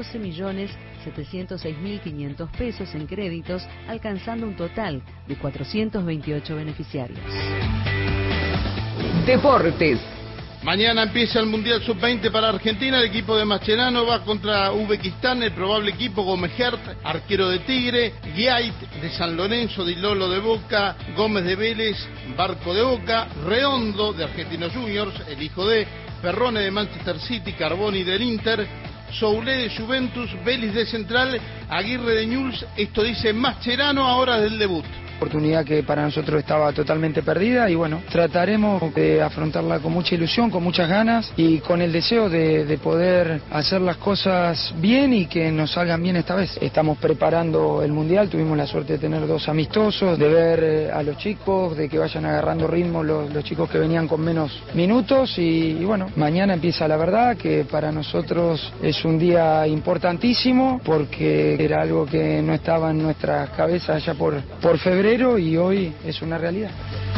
14.706.500 pesos en créditos, alcanzando un total de 428 beneficiarios. Deportes. Mañana empieza el Mundial Sub-20 para Argentina. El equipo de Mascherano va contra Uzbekistán. El probable equipo: Gómez Gert, arquero de Tigre, Guiait de San Lorenzo, Di Lolo de Boca, Gómez de Vélez, Barco de Boca, Redondo de Argentinos Juniors, el hijo de Perrone de Manchester City, Carboni del Inter, Soulé de Juventus, Vélez de Central, Aguirre de Newell's. Esto dice Mascherano ahora del debut. Oportunidad que para nosotros estaba totalmente perdida y bueno, trataremos de afrontarla con mucha ilusión, con muchas ganas y con el deseo de poder hacer las cosas bien y que nos salgan bien esta vez. Estamos preparando el Mundial, tuvimos la suerte de tener 2 amistosos, de ver a los chicos, de que vayan agarrando ritmo los chicos que venían con menos minutos y bueno, mañana empieza la verdad, que para nosotros es un día importantísimo porque era algo que no estaba en nuestras cabezas ya por febrero y hoy es una realidad.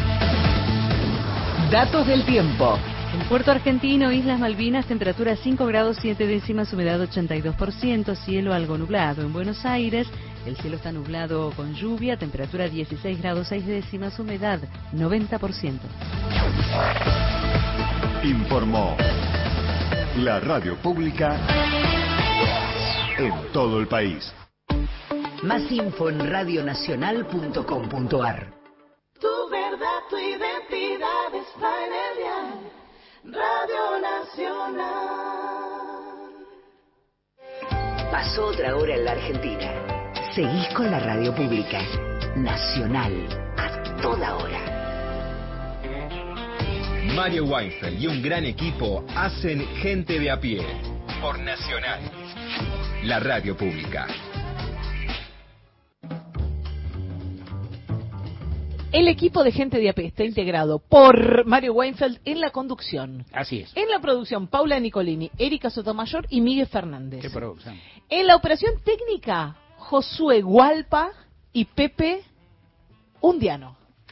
Datos del tiempo. En Puerto Argentino, Islas Malvinas, temperatura 5 grados 7 décimas, humedad 82%, cielo algo nublado. En Buenos Aires, el cielo está nublado con lluvia, temperatura 16 grados 6 décimas, humedad 90%. Informó la radio pública en todo el país. Más info en radionacional.com.ar. Tu verdad, tu identidad está en el dial. Radio Nacional. Pasó otra hora en la Argentina. Seguís con la radio pública. Nacional. A toda hora. Mario Weinfeld y un gran equipo hacen Gente de a pie. Por Nacional. La radio pública. El equipo de Gente de a pie está integrado por Mario Weinfeld en la conducción. Así es. En la producción, Paula Nicolini, Erika Sotomayor y Miguel Fernández. ¿Qué producción? En la operación técnica, Josué Gualpa y Pepe Undiano.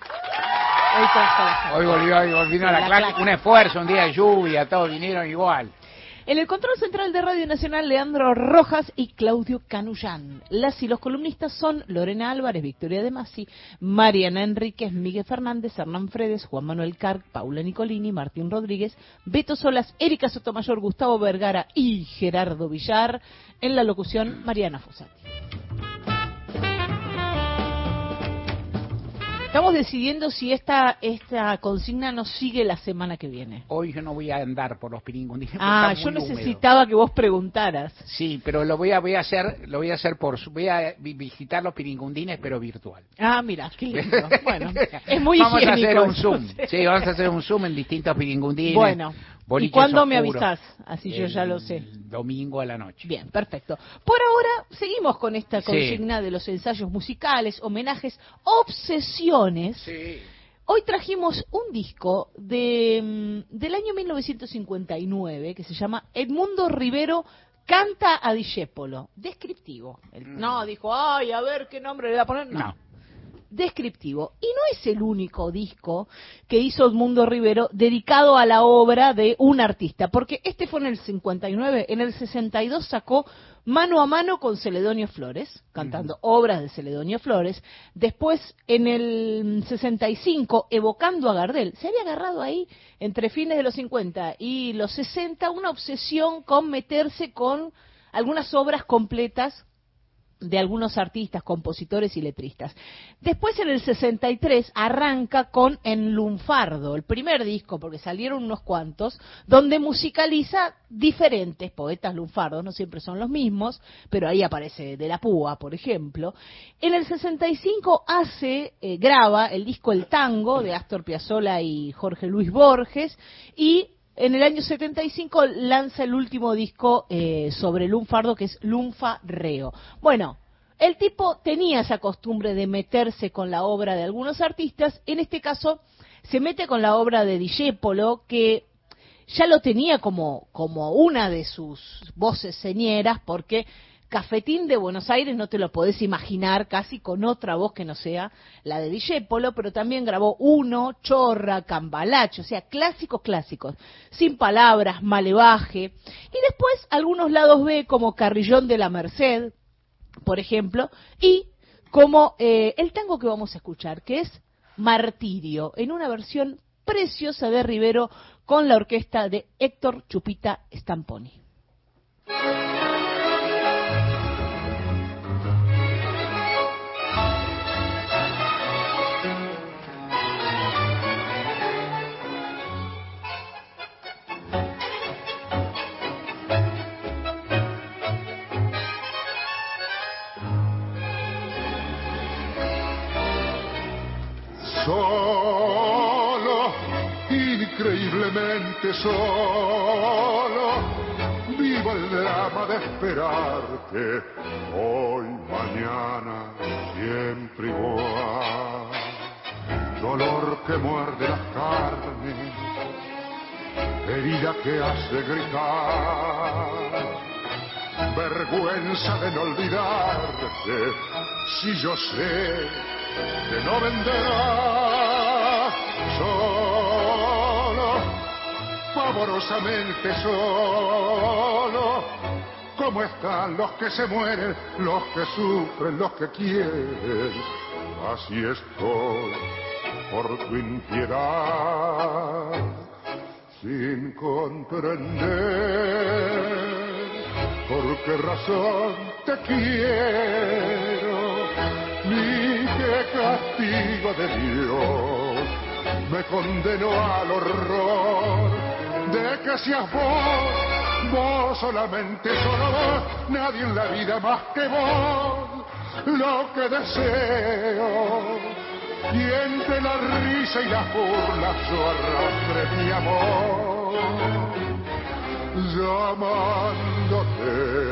Hoy volvió a la clase, un esfuerzo, un día de lluvia, todos vinieron igual. En el control central de Radio Nacional, Leandro Rojas y Claudio Canullán. Las y los columnistas son Lorena Álvarez, Victoria De Masi, Mariana Enríquez, Miguel Fernández, Hernán Fredes, Juan Manuel Carc, Paula Nicolini, Martín Rodríguez, Beto Solas, Erika Sotomayor, Gustavo Vergara y Gerardo Villar. En la locución, Mariana Fossati. Estamos decidiendo si esta consigna nos sigue la semana que viene. Hoy yo no voy a andar por los Piringundines. Yo necesitaba que vos preguntaras. Sí, pero voy a visitar los Piringundines, pero virtual. Mira, qué lindo. Bueno, es muy vamos higiénico. Vamos a hacer un Zoom. Sí, vamos a hacer un Zoom en distintos Piringundines. Bueno. ¿Y cuándo me avisás? Así yo ya lo sé. Domingo a la noche. Bien, perfecto. Por ahora seguimos con esta consigna de los ensayos musicales, homenajes, obsesiones. Sí. Hoy trajimos un disco del año 1959 que se llama Edmundo Rivero canta a Discépolo. Descriptivo. No, dijo, a ver qué nombre le voy a poner. No. Descriptivo. Y no es el único disco que hizo Edmundo Rivero dedicado a la obra de un artista, porque este fue en el 59, en el 62 sacó Mano a Mano con Celedonio Flores, cantando obras de Celedonio Flores. Después, en el 65, evocando a Gardel. Se había agarrado ahí, entre fines de los 50 y los 60, una obsesión con meterse con algunas obras completas de algunos artistas, compositores y letristas. Después, en el 63, arranca con En Lunfardo, el primer disco, porque salieron unos cuantos, donde musicaliza diferentes poetas lunfardos, no siempre son los mismos, pero ahí aparece De la Púa, por ejemplo. En el 65 graba el disco El Tango, de Astor Piazzolla y Jorge Luis Borges, y en el año 75 lanza el último disco sobre lunfardo, que es Lunfa Reo. Bueno, el tipo tenía esa costumbre de meterse con la obra de algunos artistas. En este caso se mete con la obra de Discépolo, que ya lo tenía como una de sus voces señeras, porque Cafetín de Buenos Aires no te lo podés imaginar casi con otra voz que no sea la de Discépolo, pero también grabó Uno, Chorra, Cambalache, o sea, clásicos, Sin Palabras, Malevaje, y después algunos lados B como Carrillón de la Merced, por ejemplo, y como el tango que vamos a escuchar, que es Martirio, en una versión preciosa de Rivero con la orquesta de Héctor Chupita Stamponi. Solo, increíblemente solo, vivo el drama de esperarte, hoy, mañana, siempre igual. Dolor que muerde las carnes, herida que hace gritar, vergüenza de no olvidarte, si yo sé que no vendrá. Solo, pavorosamente solo, como están los que se mueren, los que sufren, los que quieren. Así estoy por tu impiedad, sin comprender por qué razón te quiero, ni qué castigo de Dios me condenó al horror de que seas vos solamente, solo vos, nadie en la vida más que vos, lo que deseo. Y entre la risa y las burlas yo arrastre mi amor, llamándote.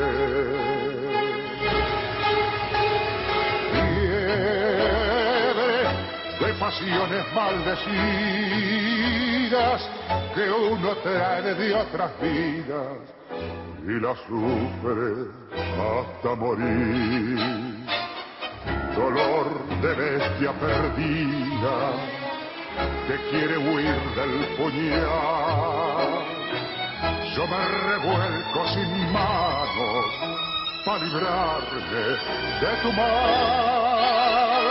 De pasiones maldecidas que uno trae de otras vidas y las sufre hasta morir. Dolor de bestia perdida que quiere huir del puñal. Yo me revuelco sin manos para librarme de tu mal.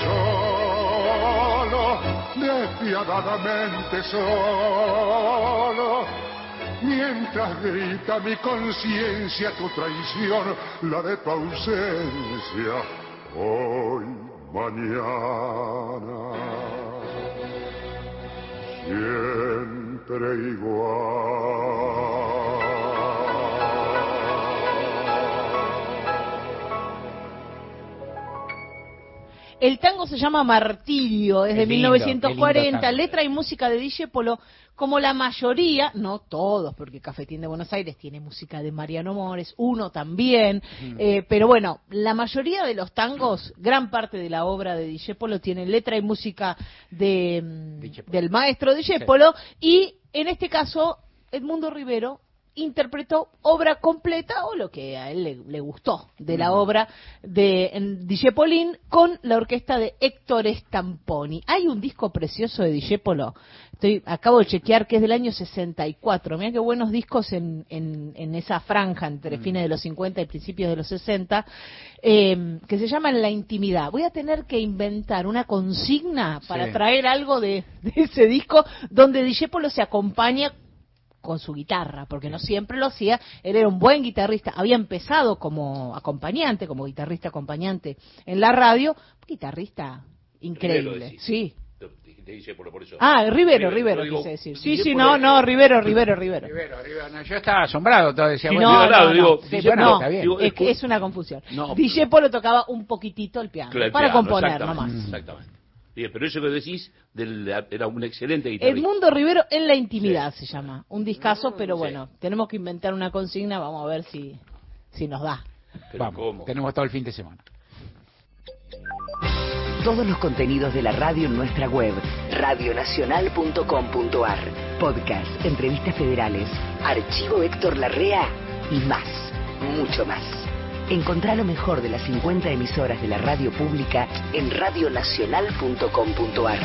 Solo, despiadadamente solo, mientras grita mi conciencia tu traición, la de tu ausencia, hoy, mañana, siempre igual. El tango se llama Martirio, es de 1940, letra y música de Discépolo. Como la mayoría, no todos, porque Cafetín de Buenos Aires tiene música de Mariano Mores, uno también, pero bueno, la mayoría de los tangos, gran parte de la obra de Discépolo tiene letra y música del maestro Discépolo, y en este caso Edmundo Rivero interpretó obra completa o lo que a él le gustó de la obra de Discepolín con la orquesta de Héctor Stamponi. Hay un disco precioso de Discépolo, acabo de chequear, que es del año 64. Mirá qué buenos discos en esa franja entre fines de los 50 y principios de los 60, que se llama En la intimidad. Voy a tener que inventar una consigna para traer algo de ese disco donde Discépolo se acompaña con su guitarra, porque no siempre lo hacía. Él era un buen guitarrista, había empezado como acompañante, como guitarrista acompañante en la radio, guitarrista increíble. Sí. Por eso. Rivero quise decir. Sí, no, Rivero. No, yo estaba asombrado, todo decía, es una confusión. Discépolo tocaba un poquitito el piano, para componer nomás. Exactamente. Pero eso que decís, era un excelente guitarrista. Edmundo Rivero en la intimidad se llama. Un discazo, pero bueno, tenemos que inventar una consigna, vamos a ver si nos da. Vamos, tenemos todo el fin de semana. Todos los contenidos de la radio en nuestra web, radionacional.com.ar. Podcast, entrevistas federales, archivo Héctor Larrea y más, mucho más. Encontrá lo mejor de las 50 emisoras de la radio pública en radionacional.com.ar.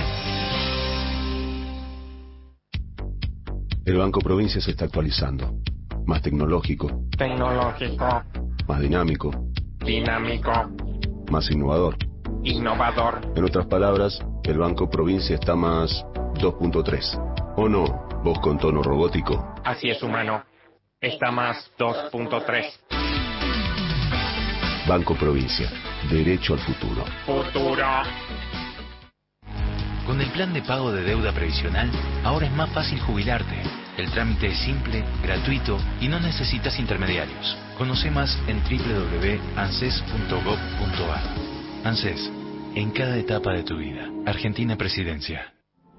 El Banco Provincia se está actualizando. Más tecnológico. Más dinámico. Más innovador. En otras palabras, El Banco Provincia está más 2.3. ¿O no? Voz con tono robótico. Así es, humano. Está más 2.3. Banco Provincia. Derecho al futuro. Futuro. Con el plan de pago de deuda previsional, ahora es más fácil jubilarte. El trámite es simple, gratuito y no necesitas intermediarios. Conoce más en www.anses.gov.ar. ANSES, en cada etapa de tu vida. Argentina Presidencia.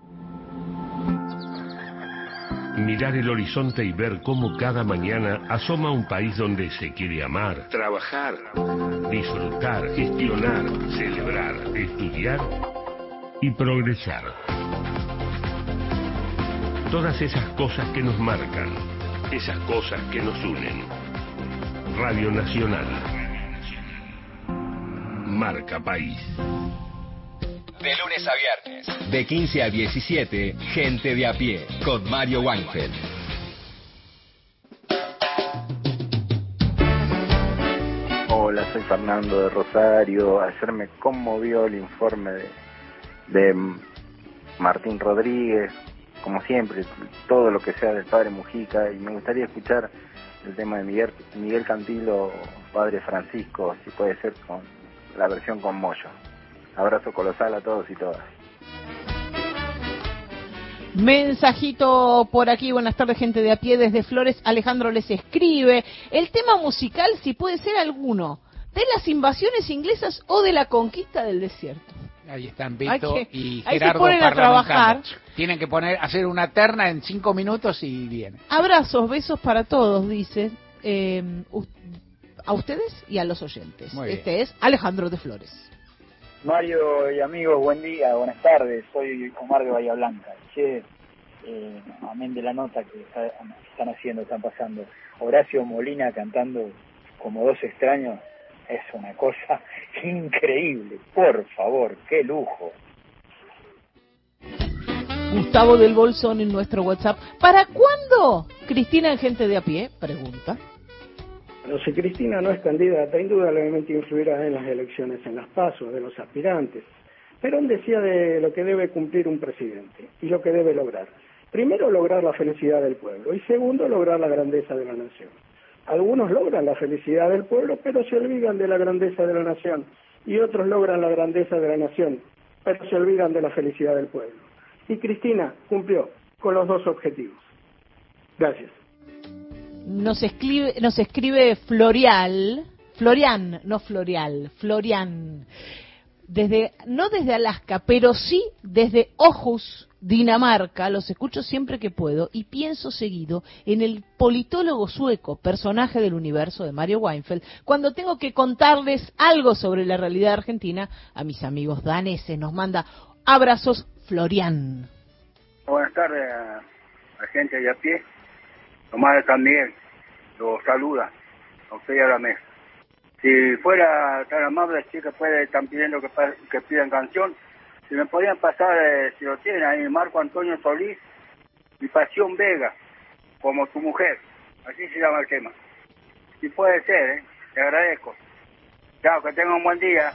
Mirar el horizonte y ver cómo cada mañana asoma un país donde se quiere amar, trabajar, disfrutar, gestionar, celebrar, estudiar y progresar. Todas esas cosas que nos marcan, esas cosas que nos unen. Radio Nacional. Marca País. De lunes a viernes, de 15 a 17, Gente de a pie, con Mario Weinfeld. Hola, soy Fernando de Rosario. Ayer me conmovió el informe de Martín Rodríguez, como siempre, todo lo que sea del padre Mujica, y me gustaría escuchar el tema de Miguel Cantilo, padre Francisco, si puede ser con la versión con Moyo. Abrazo colosal a todos y todas. Mensajito por aquí, buenas tardes, gente de a pie desde Flores. Alejandro les escribe, el tema musical si puede ser alguno, de las invasiones inglesas o de la conquista del desierto. Ahí están Beto y ahí Gerardo se ponen a trabajar. Tienen que hacer una terna en 5 minutos y viene. Abrazos, besos para todos, dice, a ustedes y a los oyentes. Este es Alejandro de Flores. Mario y amigos, buen día, buenas tardes, soy Omar de Bahía Blanca. Che, amén de la nota que están pasando. Horacio Molina cantando como Dos extraños, es una cosa increíble, por favor, qué lujo. Gustavo del Bolsón en nuestro WhatsApp. ¿Para cuándo Cristina en Gente de a pie? Pregunta. Pero si Cristina no es candidata, indudablemente influirá en las elecciones, en las pasos de los aspirantes. Perón decía de lo que debe cumplir un presidente y lo que debe lograr. Primero, lograr la felicidad del pueblo y segundo, lograr la grandeza de la nación. Algunos logran la felicidad del pueblo, pero se olvidan de la grandeza de la nación, y otros logran la grandeza de la nación, pero se olvidan de la felicidad del pueblo. Y Cristina cumplió con los dos objetivos. Gracias. Nos escribe Florian, no Florial, Florian. No desde Alaska, pero sí desde Aarhus, Dinamarca. Los escucho siempre que puedo y pienso seguido en el politólogo sueco, personaje del universo de Mario Weinfeld, cuando tengo que contarles algo sobre la realidad argentina a mis amigos daneses. Nos manda abrazos, Florian. Buenas tardes a gente de a pie. Tomás de San Miguel lo saluda a usted y a la mesa. Si fuera tan amable, sí que están pidiendo que pidan canción. Si me podían pasar, si lo tienen ahí, Marco Antonio Solís y Pasión Vega, como tu mujer. Así se llama el tema. Si puede ser, te agradezco. Chao, que tengan un buen día.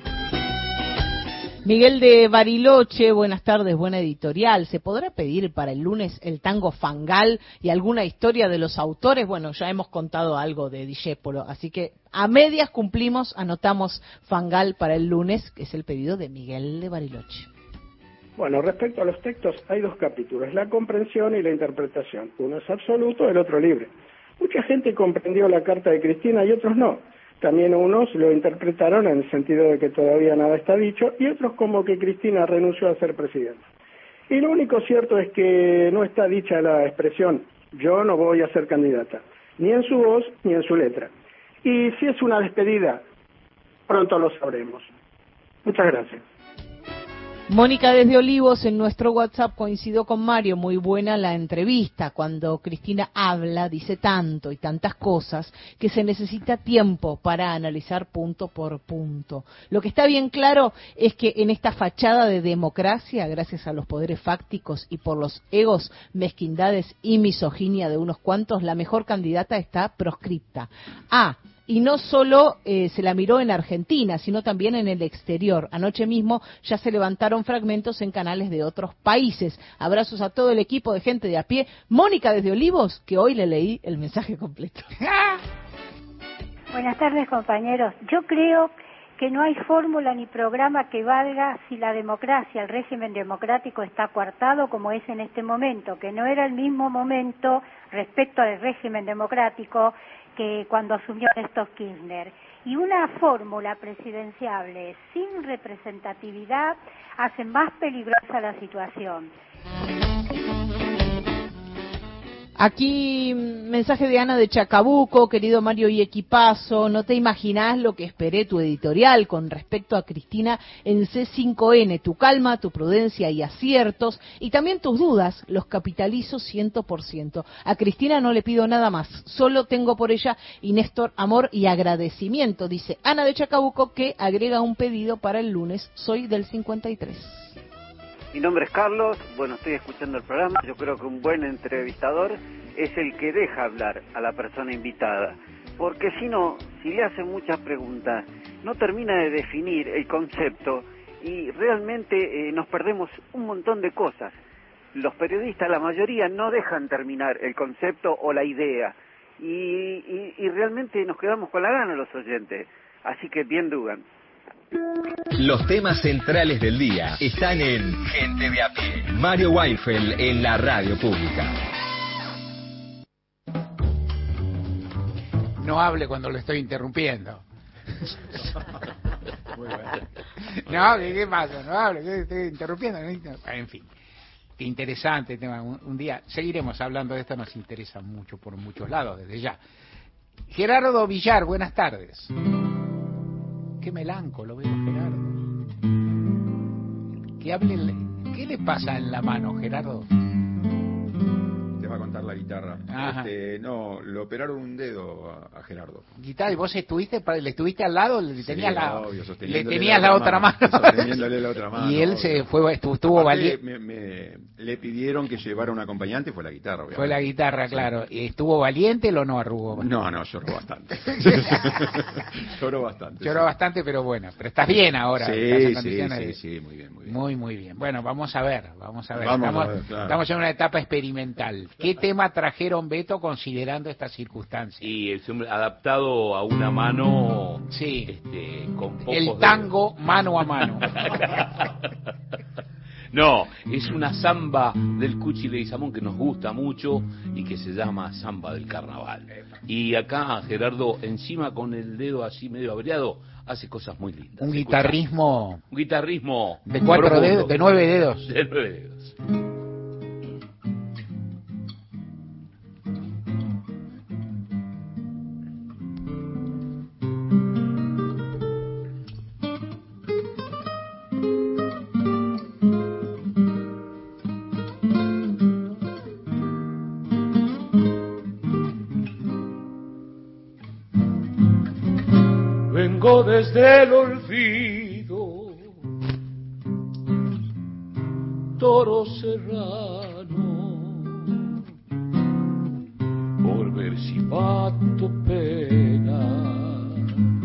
Miguel de Bariloche, buenas tardes, buena editorial. ¿Se podrá pedir para el lunes el tango Fangal y alguna historia de los autores? Bueno, ya hemos contado algo de Discépolo, así que a medias cumplimos, anotamos Fangal para el lunes, que es el pedido de Miguel de Bariloche. Bueno, respecto a los textos, hay dos capítulos, la comprensión y la interpretación. Uno es absoluto, el otro libre. Mucha gente comprendió la carta de Cristina y otros no. También unos lo interpretaron en el sentido de que todavía nada está dicho, y otros como que Cristina renunció a ser presidenta. Y lo único cierto es que no está dicha la expresión, yo no voy a ser candidata, ni en su voz ni en su letra. Y si es una despedida, pronto lo sabremos. Muchas gracias. Mónica desde Olivos en nuestro WhatsApp coincidió con Mario, muy buena la entrevista. Cuando Cristina habla, dice tanto y tantas cosas que se necesita tiempo para analizar punto por punto. Lo que está bien claro es que en esta fachada de democracia, gracias a los poderes fácticos y por los egos, mezquindades y misoginia de unos cuantos, la mejor candidata está proscripta. y no solo se la miró en Argentina, sino también en el exterior. Anoche mismo ya se levantaron fragmentos en canales de otros países. Abrazos a todo el equipo de Gente de a Pie. Mónica desde Olivos, que hoy le leí el mensaje completo. Buenas tardes, compañeros. Yo creo que no hay fórmula ni programa que valga si la democracia, el régimen democrático está coartado como es en este momento, que no era el mismo momento respecto al régimen democrático que cuando asumió Néstor Kirchner. Y una fórmula presidenciable sin representatividad hace más peligrosa la situación. Aquí mensaje de Ana de Chacabuco, querido Mario y equipazo, no te imaginás lo que esperé tu editorial con respecto a Cristina en C5N, tu calma, tu prudencia y aciertos, y también tus dudas, los capitalizo 100%. A Cristina no le pido nada más, solo tengo por ella y Néstor amor y agradecimiento, dice Ana de Chacabuco, que agrega un pedido para el lunes, soy del 53. Mi nombre es Carlos, bueno, estoy escuchando el programa, yo creo que un buen entrevistador es el que deja hablar a la persona invitada, porque si no, si le hacen muchas preguntas, no termina de definir el concepto y realmente nos perdemos un montón de cosas. Los periodistas, la mayoría, no dejan terminar el concepto o la idea y realmente nos quedamos con la gana los oyentes, así que bien Dugan. Los temas centrales del día están en Gente de a Pie. Mario Weinfeld en la radio pública. No hable cuando lo estoy interrumpiendo. Muy bueno. No, ¿qué pasa? No hable, que estoy interrumpiendo. En fin, qué interesante tema. Un día seguiremos hablando de esto, nos interesa mucho por muchos lados, desde ya. Gerardo Villar, buenas tardes. Qué melanco lo veo, Gerardo. Que hable. ¿Qué le pasa en la mano, Gerardo? Te va a contar la guitarra. No, le operaron un dedo a Gerardo. Guitarra, ¿y vos le estuviste al lado? Le tenías obvio, la otra mano. Sosteniéndole la otra mano. Y él estuvo valiente. Le pidieron que llevara un acompañante, fue la guitarra, obviamente. Fue la guitarra, claro. ¿Y estuvo valiente o no arrugó? No, lloró bastante. Lloró bastante, pero bueno. Pero estás bien ahora. Sí, muy bien. Muy bien. Bueno, vamos a ver. Claro. Estamos en una etapa experimental. ¿Qué tema trajeron, Beto, considerando estas circunstancias? Y el adaptado a una mano. Sí. Con pocos el tango dedos. Mano a mano. No, es una samba del Cuchi Leguizamón que nos gusta mucho y que se llama Samba del Carnaval. Y acá Gerardo, encima con el dedo así medio averiado, hace cosas muy lindas. Un guitarrismo de 4 dedos, de 9 dedos. De 9 dedos. Desde el olvido, toro serrano, por ver si mato penas,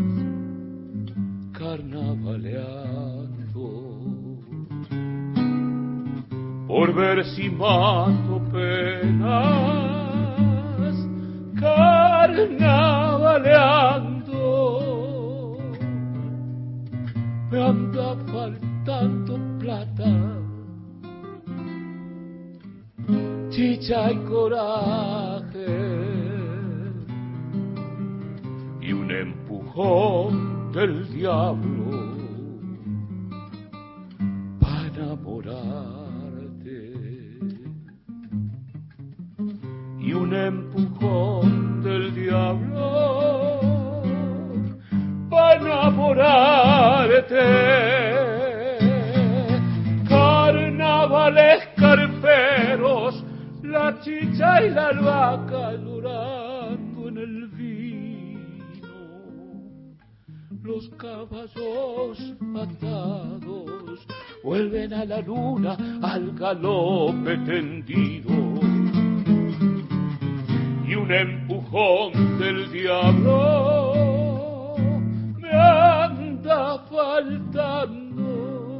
carnavaleando, por ver si mato penas, carnavaleando. Me anda faltando plata, chicha y coraje, y un empujón del diablo para enamorarte, y un empujón del diablo para enamorarte. Carnavales carperos, la chicha y la albahaca llorando en el vino, los caballos atados vuelven a la luna al galope tendido, y un empujón del diablo anda faltando.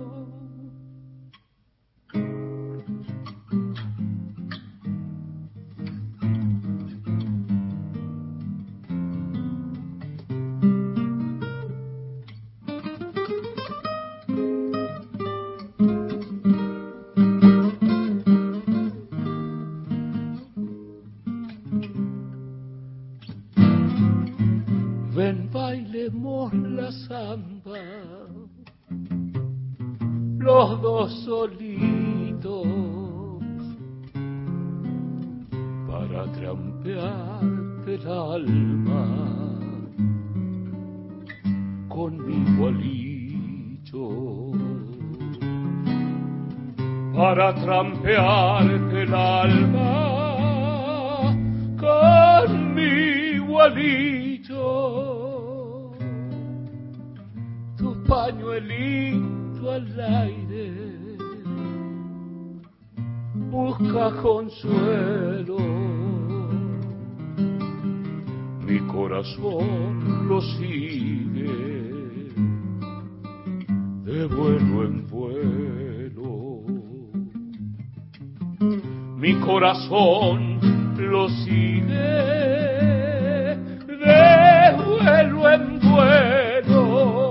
Bailemos la samba, los dos solitos, para trampearte el alma con mi igualito, para trampearte el alma con mi igualito. Pañuelito al aire, busca consuelo, mi corazón lo sigue de vuelo en vuelo, mi corazón lo sigue de vuelo en vuelo.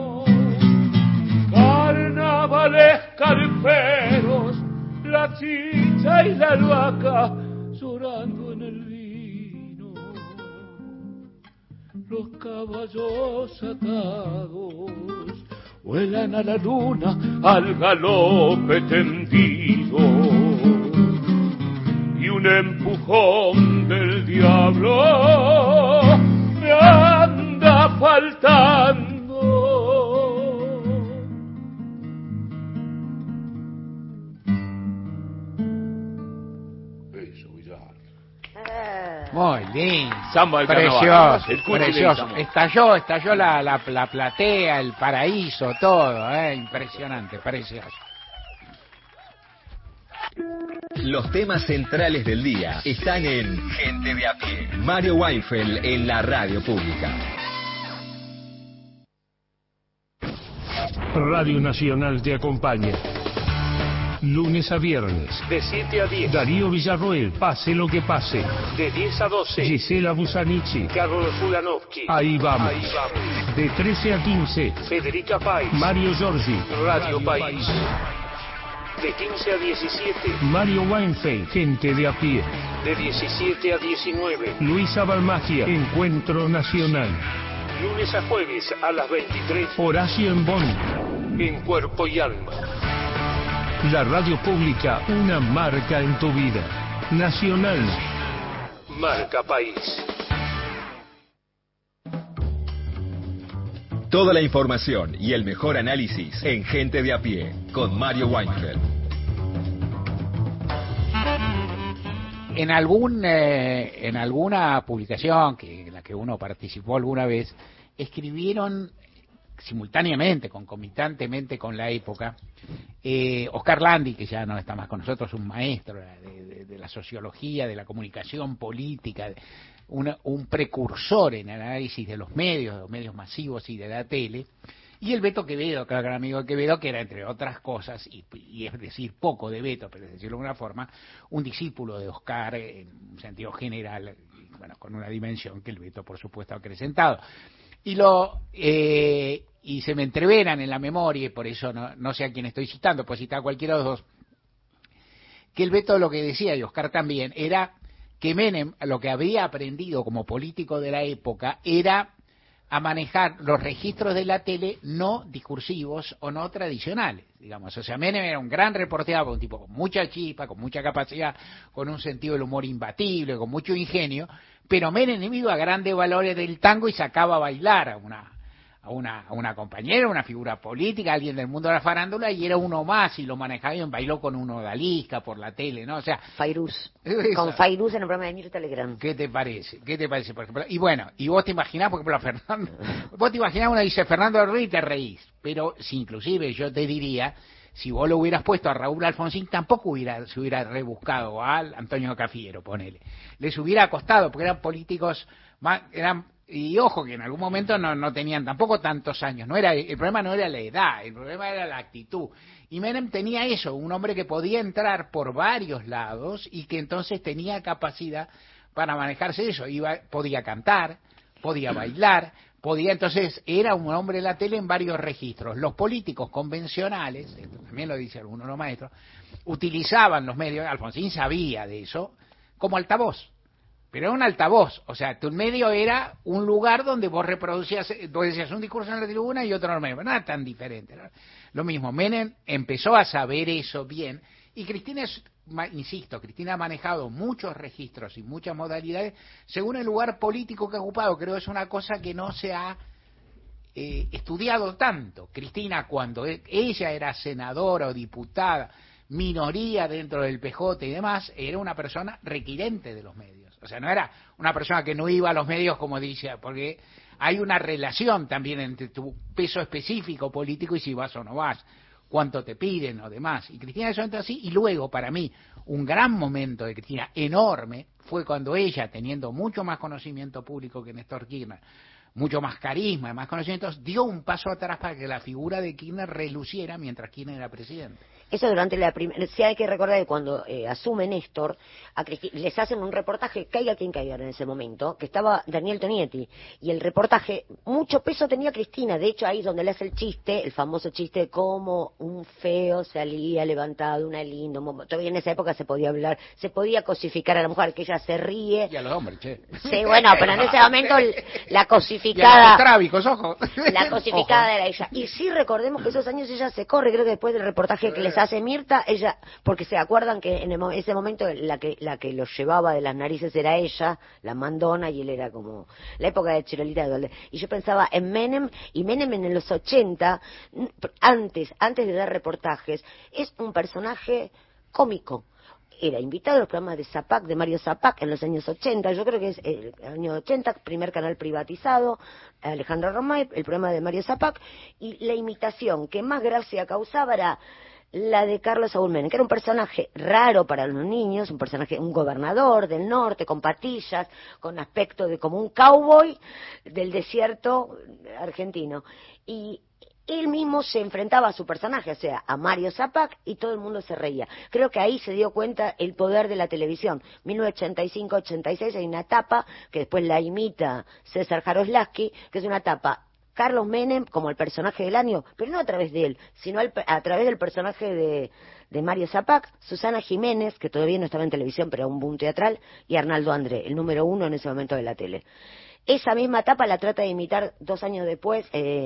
Carnavales carperos, la chicha y la albahaca llorando en el vino, los caballos atados vuelan a la luna al galope tendido, y un empujón del diablo me anda faltando. Muy lindo, Samba del precioso, carnaval. precioso. Estalló la platea, el paraíso, todo, impresionante, precioso. Los temas centrales del día están en Gente de a pie. Mario Weinfeld en la radio pública. Radio Nacional te acompaña. Lunes a viernes. De 7 a 10. Darío Villarroel, pase lo que pase. De 10 a 12. Gisela Busanichi. Carlos Fulanovsky. Ahí vamos. Ahí vamos. De 13 a 15. Federica País. Mario Giorgi. Radio País. De 15 a 17. Mario Weinfeld, gente de a pie. De 17 a 19. Luisa Balmagia, Encuentro Nacional. Lunes a jueves a las 23. Horacio en Bonn. En Cuerpo y Alma. La radio pública, una marca en tu vida. Nacional. Marca País. Toda la información y el mejor análisis en Gente de a pie con Mario Weinfeld. En alguna publicación en la que uno participó alguna vez, escribieron simultáneamente, concomitantemente con la época, Oscar Landi, que ya no está más con nosotros, un maestro de la sociología, de la comunicación política, un precursor en el análisis de los medios masivos y de la tele, y el Beto Quevedo, que era gran amigo de Quevedo, que era, entre otras cosas, y es decir, poco de Beto, pero es decirlo de alguna forma, un discípulo de Oscar en un sentido general, bueno, con una dimensión que el Beto, por supuesto, ha acrecentado. Y se me entreveran en la memoria, y por eso no sé a quién estoy citando, pues citar a cualquiera de los dos, que el Beto lo que decía, y Oscar también, era que Menem, lo que había aprendido como político de la época, era a manejar los registros de la tele no discursivos o no tradicionales, digamos. O sea, Menem era un gran reporteado, un tipo con mucha chispa, con mucha capacidad, con un sentido del humor imbatible, con mucho ingenio, pero Menem iba a grandes valores del tango y sacaba a bailar a una compañera, una figura política, alguien del mundo de la farándula, y era uno más, y lo manejaba bien, bailó con un odalisca por la tele, ¿no? O sea, Fairuz, con Fairuz en el programa de Mirta Legrand. ¿Qué te parece, por ejemplo? Y bueno, y vos te imaginás, por ejemplo, a Fernando, vos te imaginás, uno dice Fernando Ruiz y te reís, pero si inclusive yo te diría, si vos lo hubieras puesto a Raúl Alfonsín, tampoco se hubiera rebuscado, a Antonio Cafiero, ponele. Les hubiera costado, porque eran políticos más, Y ojo que en algún momento no tenían tampoco tantos años, el problema no era la edad, el problema era la actitud. Y Menem tenía eso, un hombre que podía entrar por varios lados y que entonces tenía capacidad para manejarse eso, podía cantar, podía bailar, entonces era un hombre de la tele en varios registros. Los políticos convencionales, esto también lo dice alguno de los maestros, utilizaban los medios, Alfonsín sabía de eso, como altavoz. Pero era un altavoz, o sea, tu medio era un lugar donde vos decías un discurso en la tribuna y otro en el medio, nada tan diferente, ¿no? Lo mismo, Menem empezó a saber eso bien, y Cristina ha manejado muchos registros y muchas modalidades según el lugar político que ha ocupado. Creo que es una cosa que no se ha estudiado tanto. Cristina, cuando ella era senadora o diputada, minoría dentro del PJ y demás, era una persona requirente de los medios. O sea, no era una persona que no iba a los medios como dice, porque hay una relación también entre tu peso específico político y si vas o no vas, cuánto te piden o demás. Y Cristina eso entra así, y luego, para mí, un gran momento de Cristina enorme fue cuando ella, teniendo mucho más conocimiento público que Néstor Kirchner, mucho más carisma y más conocimientos, dio un paso atrás para que la figura de Kirchner reluciera mientras Kirchner era presidente. Eso durante la primera... Sí, hay que recordar que cuando asume Néstor, les hacen un reportaje, caiga quien caiga en ese momento, que estaba Daniel Tonietti, y el reportaje, mucho peso tenía Cristina. De hecho, ahí es donde le hace el chiste, el famoso chiste de cómo un feo salía levantado, una linda... Todavía en esa época se podía hablar, se podía cosificar a la mujer, que ella se ríe. Y a los hombres, che. Sí, bueno, pero en ese momento la cosificada... Trábicos, ojo. La cosificada era ella. Y sí, recordemos que esos años ella se corre, creo que después del reportaje que les hace Mirta, ella, porque se acuerdan que en ese momento la que los llevaba de las narices era ella, la mandona, y él era como la época de Chirolita de Dualde. Y yo pensaba en Menem, y Menem en los 80, antes de dar reportajes, es un personaje cómico. Era invitado a los programas de Zapac, de Mario Zapac, en los años 80, yo creo que es el año 80, primer canal privatizado, Alejandro Romay, el programa de Mario Zapac, y la imitación que más gracia causaba era la de Carlos Saúl Menem, que era un personaje raro para los niños, un gobernador del norte, con patillas, con aspecto de como un cowboy del desierto argentino. Y él mismo se enfrentaba a su personaje, o sea, a Mario Zapac, y todo el mundo se reía. Creo que ahí se dio cuenta el poder de la televisión. 1985-86 hay una tapa, que después la imita César Jaroslaski, que es una tapa Carlos Menem como el personaje del año, pero no a través de él, sino a través del personaje de Mario Zapac, Susana Jiménez, que todavía no estaba en televisión, pero era un boom teatral, y Arnaldo André, el número 1 en ese momento de la tele. Esa misma etapa la trata de imitar 2 años después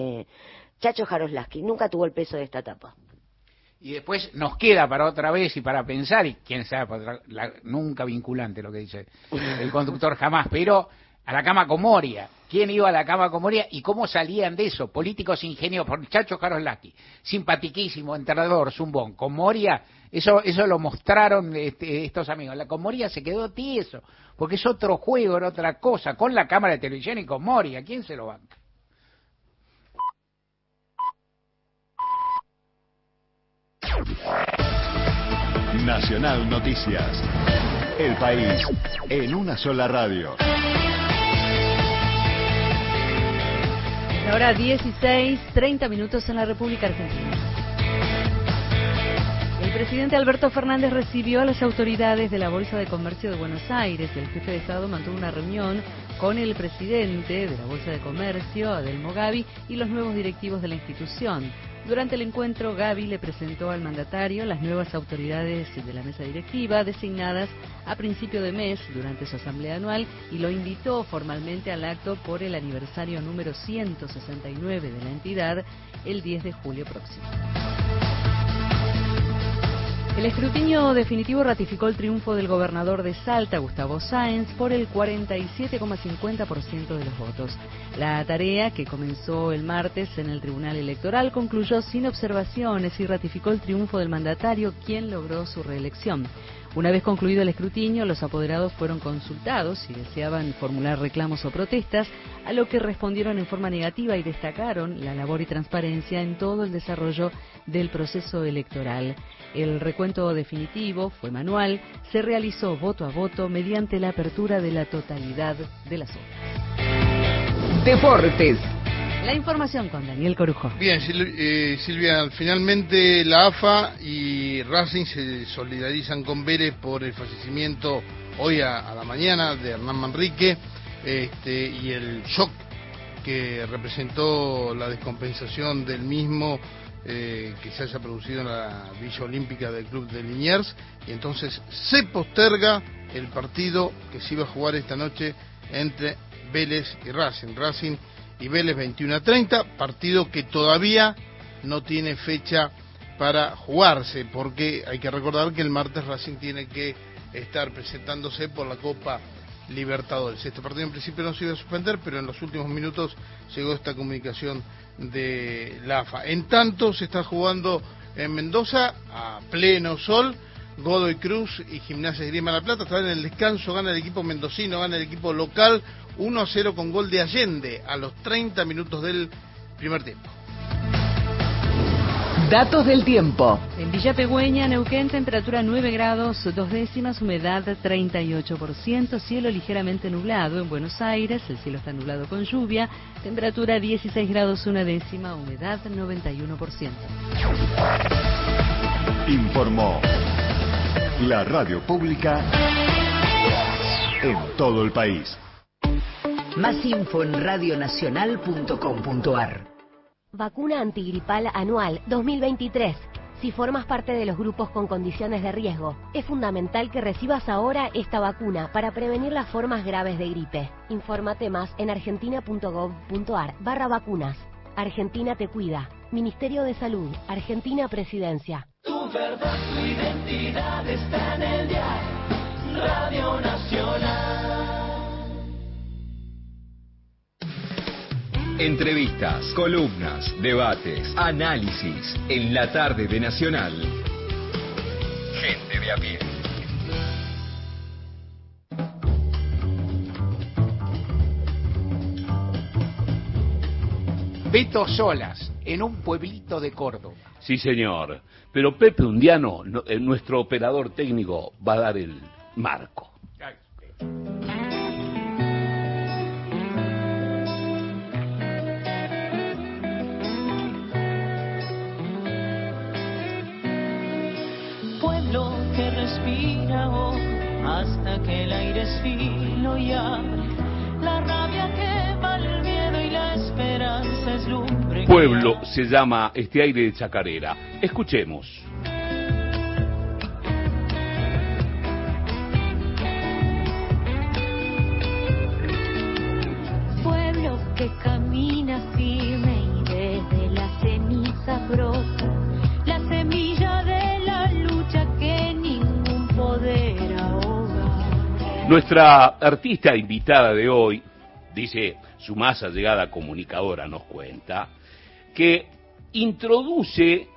Chacho Jaroslaski. Nunca tuvo el peso de esta etapa. Y después nos queda para otra vez y para pensar, y quién sabe, nunca vinculante lo que dice el conductor jamás, pero a la cama con Moria. ¿Quién iba a la cama con Moria y cómo salían de eso? Políticos ingeniosos, por Chacho Jaroslaski, simpatiquísimo, entrenador, zumbón. Con Moria, eso lo mostraron estos amigos. Con Moria se quedó tieso, porque es otro juego, era otra cosa, con la cámara de televisión y con Moria. ¿Quién se lo banca? Nacional Noticias. El país en una sola radio. Ahora 16:30 minutos en la República Argentina. El presidente Alberto Fernández recibió a las autoridades de la Bolsa de Comercio de Buenos Aires. El jefe de Estado mantuvo una reunión con el presidente de la Bolsa de Comercio, Adelmo Gavi, y los nuevos directivos de la institución. Durante el encuentro, Gavi le presentó al mandatario las nuevas autoridades de la mesa directiva designadas a principio de mes durante su asamblea anual y lo invitó formalmente al acto por el aniversario número 169 de la entidad el 10 de julio próximo. El escrutinio definitivo ratificó el triunfo del gobernador de Salta, Gustavo Sáenz, por el 47,50% de los votos. La tarea, que comenzó el martes en el Tribunal Electoral, concluyó sin observaciones y ratificó el triunfo del mandatario, quien logró su reelección. Una vez concluido el escrutinio, los apoderados fueron consultados si deseaban formular reclamos o protestas, a lo que respondieron en forma negativa y destacaron la labor y transparencia en todo el desarrollo del proceso electoral. El recuento definitivo fue manual, se realizó voto a voto mediante la apertura de la totalidad de las urnas. Deportes. La información con Daniel Corujo. Bien, Silvia, finalmente la AFA y Racing se solidarizan con Vélez por el fallecimiento hoy a la mañana de Hernán Manrique y el shock que representó la descompensación del mismo que se haya producido en la Villa Olímpica del Club de Liniers, y entonces se posterga el partido que se iba a jugar esta noche entre Vélez y Racing y Vélez 21:30, partido que todavía no tiene fecha para jugarse, porque hay que recordar que el martes Racing tiene que estar presentándose por la Copa Libertadores. Este partido en principio no se iba a suspender, pero en los últimos minutos llegó esta comunicación de la AFA. En tanto, se está jugando en Mendoza a pleno sol, Godoy Cruz y Gimnasia de Esgrima La Plata. Están en el descanso, gana el equipo mendocino, gana el equipo local 1-0 con gol de Allende a los 30 minutos del primer tiempo. Datos del tiempo. En Villa Pegüeña, Neuquén, temperatura 9 grados 2 décimas, humedad 38%, cielo ligeramente nublado. En Buenos Aires, el cielo está nublado con lluvia, temperatura 16 grados 1 décima, humedad 91%. Informó la radio pública en todo el país. Más info en radionacional.com.ar. Vacuna antigripal anual 2023. Si formas parte de los grupos con condiciones de riesgo, es fundamental que recibas ahora esta vacuna para prevenir las formas graves de gripe. Infórmate más en argentina.gov.ar/vacunas. Argentina te cuida. Ministerio de Salud. Argentina Presidencia. Tu verdad, tu identidad está en el dial. Radio Nacional. Entrevistas, columnas, debates, análisis en la tarde de Nacional. Gente de a pie. Beto Solas, en un pueblito de Córdoba. Sí, señor. Pero Pepe Undiano, nuestro operador técnico, va a dar el marco. Pueblo que respira hoy hasta que el aire es fino y abre. La rabia quema el miedo y la esperanza es lumbre. Pueblo se llama este aire de chacarera. Escuchemos. Pueblo que camina firme y desde la ceniza brota la semilla de la lucha que ningún poder ahoga. Nuestra artista invitada de hoy, dice su más allegada comunicadora, nos cuenta, que introduce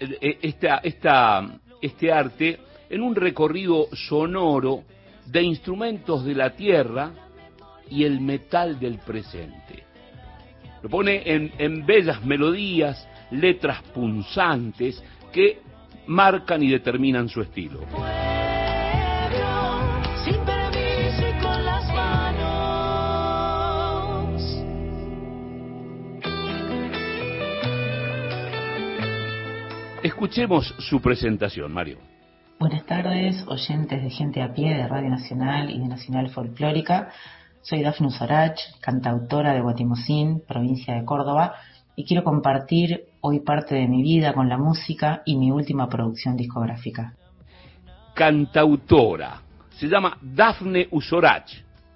este arte en un recorrido sonoro de instrumentos de la tierra y el metal del presente. Lo pone en bellas melodías, letras punzantes que marcan y determinan su estilo. Sin permiso y con las manos. Escuchemos su presentación, Mario. Buenas tardes, oyentes de Gente a Pie de Radio Nacional y de Nacional Folclórica. Soy Dafne Usorach, cantautora de Guatimozín, provincia de Córdoba, y quiero compartir hoy parte de mi vida con la música y mi última producción discográfica. Cantautora, se llama Dafne Usorach.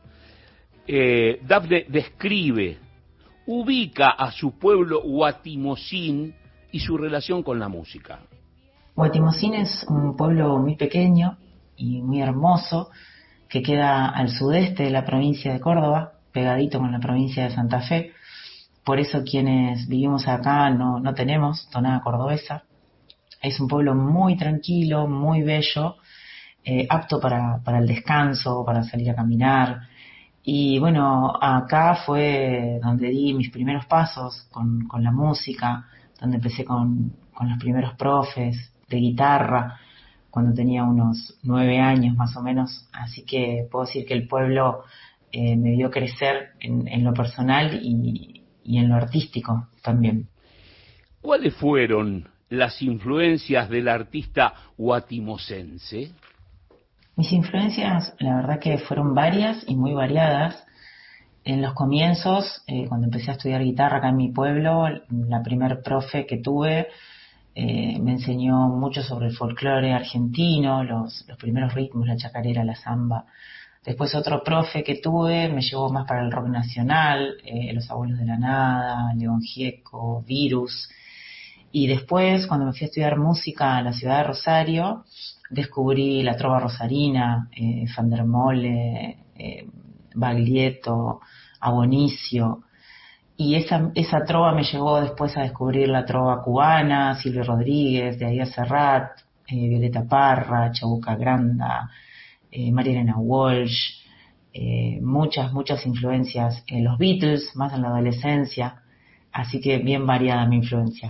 Dafne describe, ubica a su pueblo Guatimozín y su relación con la música. Guatimozín es un pueblo muy pequeño y muy hermoso que queda al sudeste de la provincia de Córdoba, pegadito con la provincia de Santa Fe. Por eso quienes vivimos acá no tenemos tonada cordobesa. Es un pueblo muy tranquilo, muy bello, apto para el descanso, para salir a caminar. Y bueno, acá fue donde di mis primeros pasos con la música, donde empecé con los primeros profes de guitarra, cuando tenía unos 9 años más o menos. Así que puedo decir que el pueblo me vio crecer en lo personal y en lo artístico también. ¿Cuáles fueron las influencias del artista guatimosense? Mis influencias, la verdad que fueron varias y muy variadas. En los comienzos, cuando empecé a estudiar guitarra acá en mi pueblo, la primer profe que tuve me enseñó mucho sobre el folclore argentino, los primeros ritmos, la chacarera, la samba. Después otro profe que tuve me llevó más para el rock nacional, Los Abuelos de la Nada, León Gieco, Virus. Y después, cuando me fui a estudiar música a la ciudad de Rosario, descubrí la trova rosarina, Fandermole, Baglietto, Abonicio. Y esa trova me llevó después a descubrir la trova cubana, Silvio Rodríguez, de ahí a Serrat, Violeta Parra, Chabuca Granda, María Elena Walsh, muchas influencias, los Beatles, más en la adolescencia, así que bien variada mi influencia.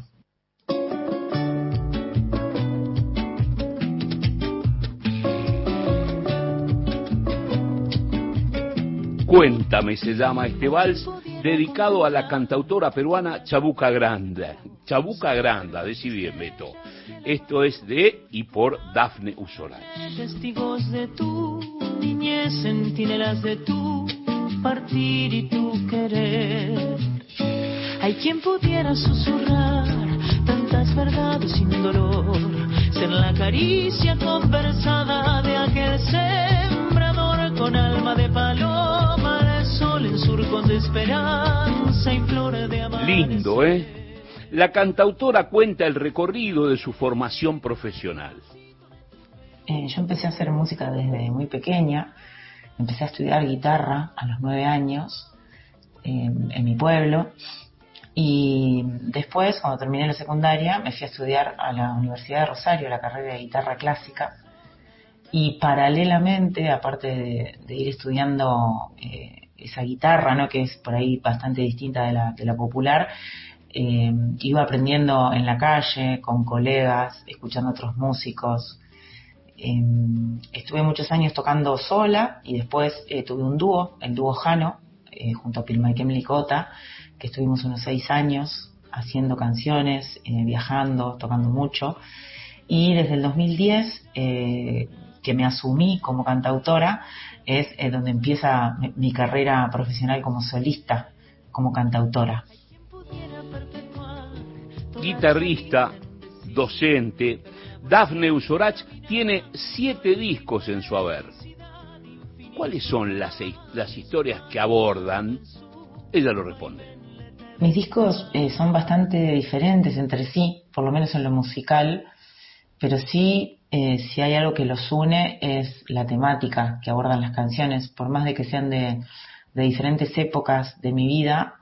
Cuéntame, se llama este vals, dedicado a la cantautora peruana Chabuca Granda. Chabuca Granda, decí bien, Beto. Esto es de y por Dafne Usorac. Testigos de tu niñez, centinelas de tu partir y tu querer. Hay quien pudiera susurrar tantas verdades sin dolor, ser la caricia conversada de aquel sembrador con alma de paloma, de sol en surcos de esperanza y flores de amor. Lindo, ¿eh? La cantautora cuenta el recorrido de su formación profesional. Yo empecé a hacer música desde muy pequeña. Empecé a estudiar guitarra a los 9 años en mi pueblo. Y después, cuando terminé la secundaria, me fui a estudiar a la Universidad de Rosario, la carrera de guitarra clásica. Y paralelamente, aparte de ir estudiando esa guitarra, ¿no?, que es por ahí bastante distinta de la popular, iba aprendiendo en la calle, con colegas, escuchando a otros músicos. Estuve muchos años tocando sola y después tuve un dúo, el dúo Jano, junto a Pilmaiquem Licota, que estuvimos unos 6 años haciendo canciones, viajando, tocando mucho. Y desde el 2010, que me asumí como cantautora, es donde empieza mi carrera profesional como solista, como cantautora. Guitarrista, docente, Dafne Usorac tiene 7 discos en su haber. ¿Cuáles son las historias que abordan? Ella lo responde. Mis discos son bastante diferentes entre sí, por lo menos en lo musical, pero sí, si hay algo que los une es la temática que abordan las canciones, por más de que sean de diferentes épocas de mi vida,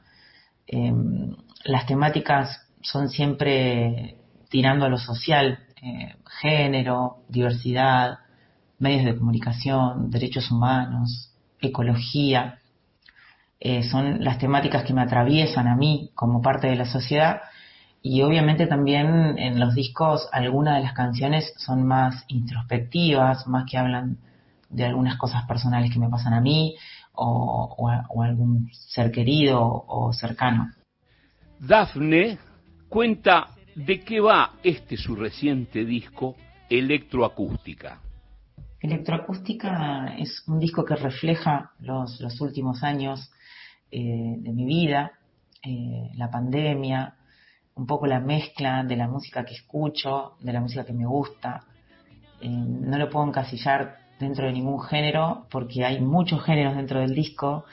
las temáticas son siempre tirando a lo social, género, diversidad, medios de comunicación, derechos humanos, ecología. Son las temáticas que me atraviesan a mí como parte de la sociedad, y obviamente también en los discos algunas de las canciones son más introspectivas, más que hablan de algunas cosas personales que me pasan a mí o algún ser querido o cercano. Dafne cuenta de qué va su reciente disco, Electroacústica. Electroacústica es un disco que refleja los últimos años de mi vida, la pandemia, un poco la mezcla de la música que escucho, de la música que me gusta. No lo puedo encasillar dentro de ningún género porque hay muchos géneros dentro del disco.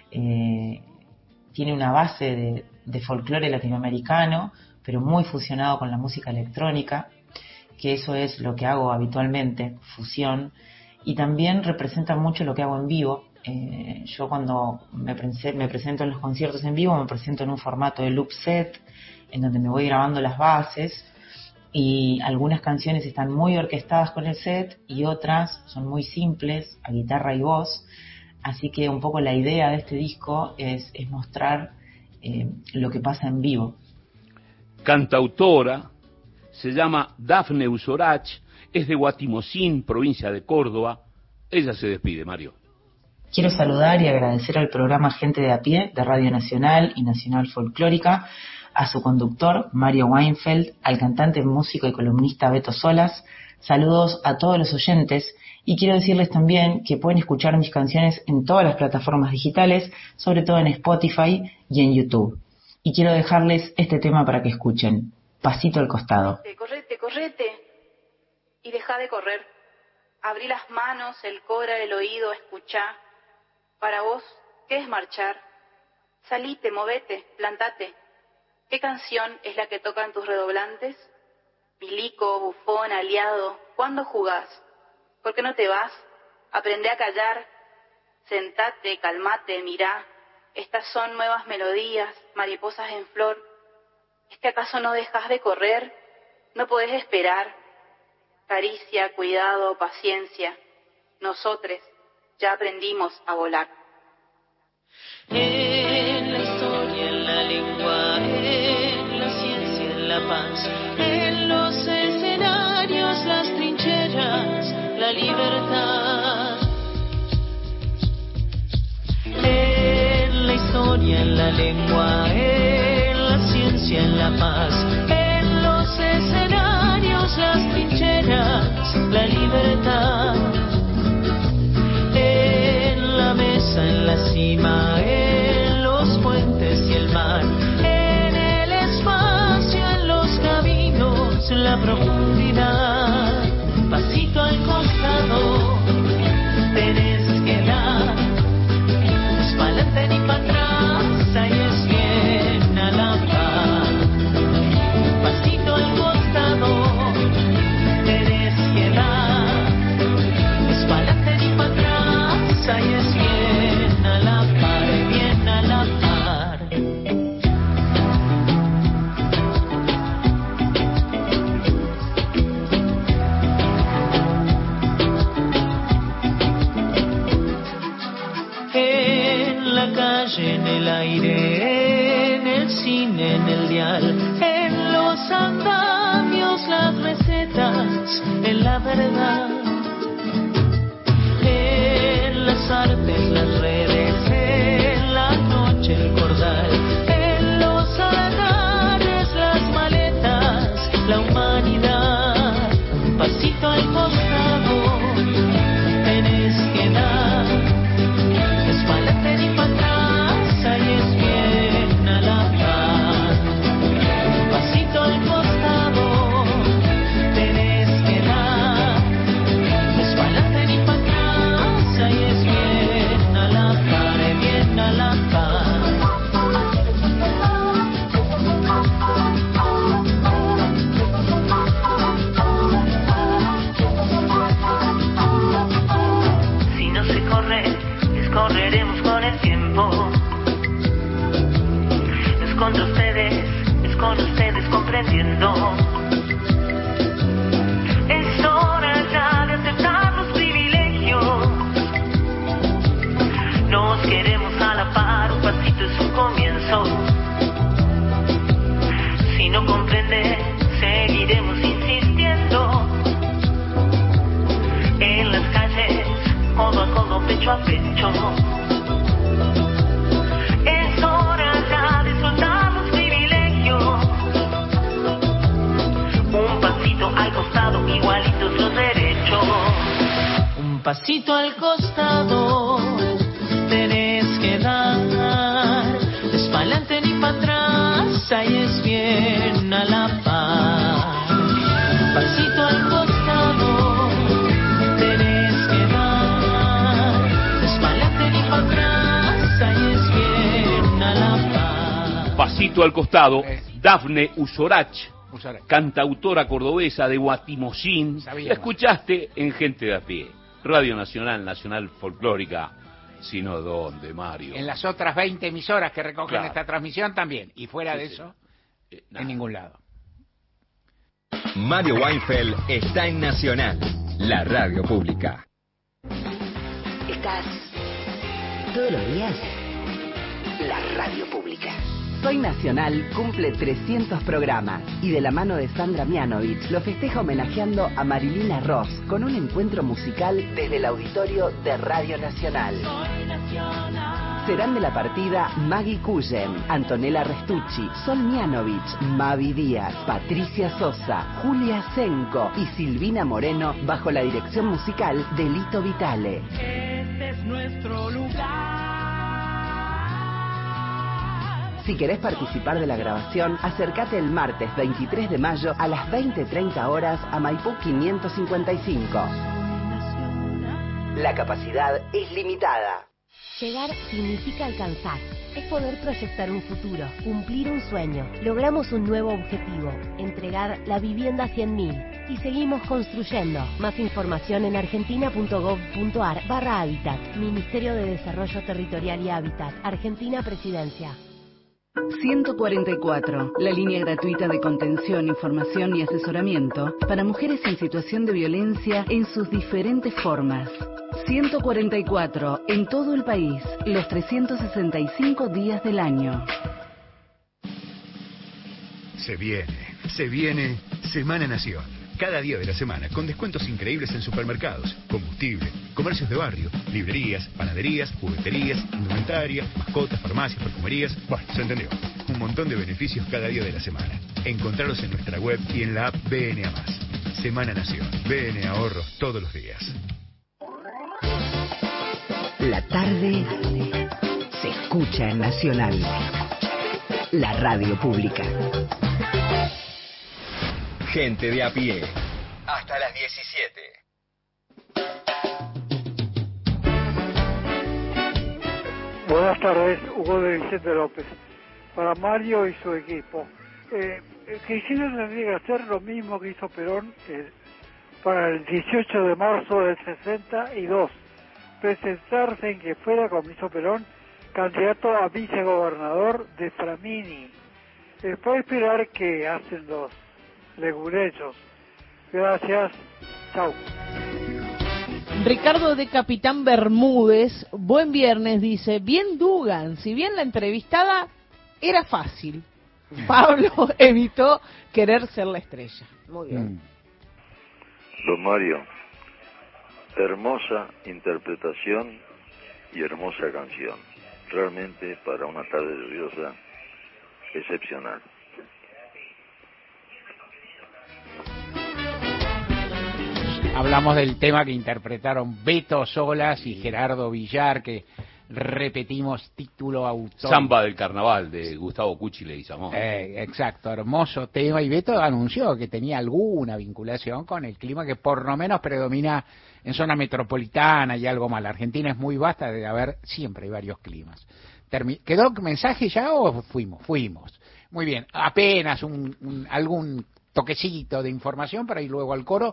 Tiene una base de folclore latinoamericano, pero muy fusionado con la música electrónica, que eso es lo que hago habitualmente, fusión, y también representa mucho lo que hago en vivo. Yo cuando me presento en los conciertos en vivo, me presento en un formato de loop set, en donde me voy grabando las bases, y algunas canciones están muy orquestadas con el set y otras son muy simples, a guitarra y voz. Así que un poco la idea de este disco es mostrar lo que pasa en vivo. Cantautora, se llama Dafne Usorac, es de Guatimozín, provincia de Córdoba. Ella se despide, Mario. Quiero saludar y agradecer al programa Gente de a Pie de Radio Nacional y Nacional Folclórica, a su conductor Mario Weinfeld, al cantante, músico y columnista Beto Solas. Saludos a todos los oyentes y quiero decirles también que pueden escuchar mis canciones en todas las plataformas digitales, sobre todo en Spotify y en YouTube. Y quiero dejarles este tema para que escuchen, Pasito al Costado. Correte, correte y deja de correr. Abrí las manos, el cora, el oído, escuchá. Para vos, ¿qué es marchar? Salite, movete, plantate. ¿Qué canción es la que tocan tus redoblantes? Milico, bufón, aliado, ¿cuándo jugás? ¿Por qué no te vas? Aprende a callar. Sentate, calmate, mirá. Estas son nuevas melodías, mariposas en flor. ¿Es que acaso no dejas de correr? ¿No podés esperar? Caricia, cuidado, paciencia. Nosotres ya aprendimos a volar. En la historia, en la lengua, en la ciencia, en la paz, en los escenarios, las trincheras, la libertad. En la historia, en la lengua, en la ciencia, en la paz, en los escenarios, las trincheras, la libertad. En la mesa, en la cima, en los puentes y el mar, en el espacio, en los caminos, en la profundidad. Pasito al costado, tenés que dar, es pa'lante ni pa' atrás, ahí es bien a la paz. Pasito al costado, tenés que dar, es pa'lante ni pa' atrás, ahí es bien a la par, bien a la par. En la calle, en el aire, en el cine, en el dial, en los andamios, las recetas, en la verdad. En las artes, las redes, en la noche, el cordal, en los altares, las maletas, la humanidad. Un pasito al costado, tenés que dar, es pa'lante ni pa' atrás, ahí es bien a la paz. Un pasito al costado, tenés que dar, es pa'lante ni pa' atrás, ahí es bien a la par, bien a la par. Si no se corre, correremos con el tiempo. Es contra ustedes, es con ustedes comprendiendo. Es hora ya de aceptar los privilegios. Nos queremos a la par, un pasito es un comienzo. Si no comprende, seguiremos insistiendo. En las calles, codo a codo, pecho a pecho. Es hora ya de soltar los privilegios. Un pasito al costado, igualitos los derechos. Un pasito al costado, tenés que dar, es pa'lante ni pa' atrás, ahí es bien a la paz. Pasito al costado, tenés que dar, es pa'lante ni pa' atrás, ahí es bien a la paz. Pasito al costado, Dafne Usorach, cantautora cordobesa de Guatimosín. La escuchaste en Gente de a Pie, Radio Nacional, Nacional Folclórica. Sino dónde, Mario. En las otras 20 emisoras que recogen Claro. esta transmisión también. Y fuera Sí, de sí. eso, en ningún lado. Mario Weinfeld está en Nacional, la radio pública. Estás todos los días la radio pública. Soy Nacional cumple 300 programas y de la mano de Sandra Mianovich lo festeja homenajeando a Marilina Ross con un encuentro musical desde el auditorio de Radio Nacional. Serán de la partida Maggie Cullen, Antonella Restucci, Sol Mianovich, Mavi Díaz, Patricia Sosa, Julia Senco y Silvina Moreno bajo la dirección musical de Lito Vitale. Este es nuestro lugar. Si querés participar de la grabación, acércate el martes 23 de mayo a las 20:30 horas a Maipú 555. La capacidad es limitada. Llegar significa alcanzar. Es poder proyectar un futuro, cumplir un sueño. Logramos un nuevo objetivo, entregar la vivienda 100.000. Y seguimos construyendo. Más información en argentina.gov.ar/hábitat. Ministerio de Desarrollo Territorial y Hábitat. Argentina Presidencia. 144, la línea gratuita de contención, información y asesoramiento para mujeres en situación de violencia en sus diferentes formas. 144, en todo el país, los 365 días del año. Se viene Semana Nación. Cada día de la semana, con descuentos increíbles en supermercados, combustible, comercios de barrio, librerías, panaderías, jugueterías, indumentaria, mascotas, farmacias, perfumerías. Bueno, se entendió. Un montón de beneficios cada día de la semana. Encontrarlos en nuestra web y en la app BNA+. Semana Nación. BN Ahorros todos los días. La tarde se escucha en Nacional. La radio pública. Gente de a pie. Hasta las 17. Buenas tardes, Hugo de Vicente López. Para Mario y su equipo. Cristina tendría que hacer lo mismo que hizo Perón para el 18 de marzo del 62. Presentarse en que fuera, como hizo Perón, candidato a vicegobernador de Framini. Puede esperar que hacen los legurechos. Gracias. Chau. Ricardo de Capitán Bermúdez, buen viernes, dice, bien Dugan, si bien la entrevistada era fácil, Pablo evitó querer ser la estrella. Muy bien. Don Mario, hermosa interpretación y hermosa canción. Realmente para una tarde lluviosa, excepcional. Hablamos del tema que interpretaron Beto Solas y Gerardo Villar, que repetimos título, autor. Samba del Carnaval, de Gustavo Cuchi Leguizamón. Exacto, hermoso tema. Y Beto anunció que tenía alguna vinculación con el clima que por lo menos predomina en zona metropolitana y algo más. La Argentina es muy vasta, debe haber, siempre hay varios climas. ¿Quedó mensaje ya o fuimos? Fuimos. Muy bien, apenas algún toquecito de información para ir luego al coro.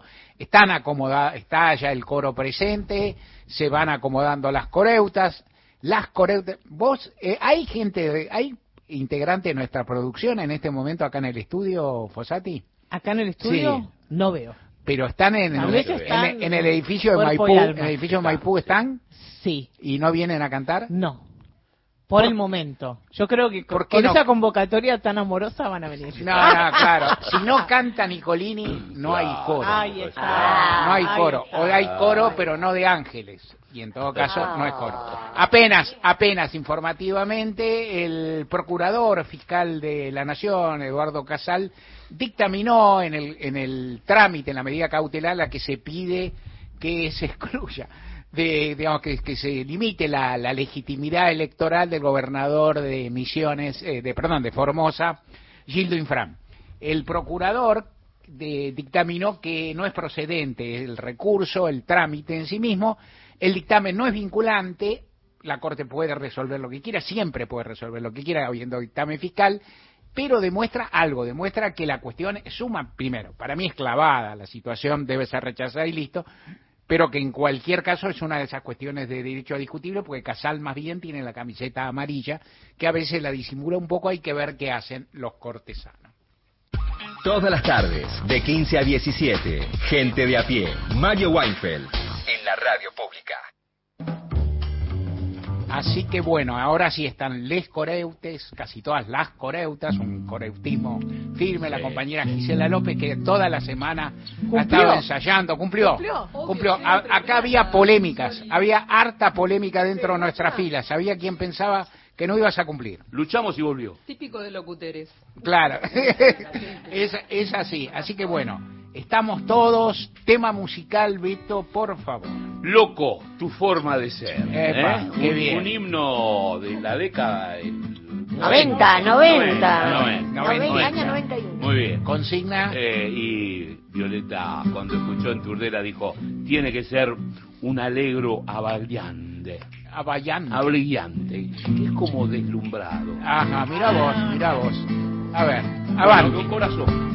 Está ya el coro presente, se van acomodando las coreutas. Vos, hay integrante de nuestra producción en este momento acá en el estudio, Fossati. Acá en el estudio sí. No veo. Pero están en el edificio de Maipú. ¿En el edificio de Maipú están? Sí. ¿Y no vienen a cantar? No. Por el momento. Yo creo que con esa convocatoria tan amorosa van a venir. No, claro. Si no canta Nicolini, no hay coro. Ahí está. No hay coro. O hay coro, pero no de ángeles. Y en todo caso, no es coro. Apenas informativamente, el procurador fiscal de la Nación, Eduardo Casal, dictaminó en el trámite, en la medida cautelar, la que se pide que se excluya. Digamos que se limite la legitimidad electoral del gobernador de Misiones, de Formosa, Gildo Infram. El procurador dictaminó que no es procedente el recurso, el trámite en sí mismo, el dictamen no es vinculante, la Corte puede resolver lo que quiera, siempre puede resolver lo que quiera habiendo dictamen fiscal, pero demuestra que la cuestión es primero, para mí es clavada, la situación debe ser rechazada y listo, pero que en cualquier caso es una de esas cuestiones de derecho discutible, porque Casal más bien tiene la camiseta amarilla, que a veces la disimula un poco, hay que ver qué hacen los cortesanos. Todas las tardes, de 15 a 17, Gente de a pie, Mario Weinfeld, en la radio pública. Así que bueno, ahora sí están les coreutes, casi todas las coreutas, un coreutismo firme. La compañera Gisela López, que toda la semana ha estado ensayando, cumplió. Acá había polémicas, había harta polémica dentro de nuestras filas. Había quien pensaba que no ibas a cumplir. Luchamos y volvió. Típico de locuteres. Claro, es así. Así que bueno, estamos todos. Tema musical, Vito, por favor. Loco, tu forma de ser. Epa, qué bien. Un himno de la década... 90. Año 91. Muy bien. Consigna. Y Violeta, cuando escuchó en Turdera, dijo, tiene que ser un alegro abrillante. Abrillante, que es como deslumbrado. Ajá, mira vos. A ver, avanti. Con corazón.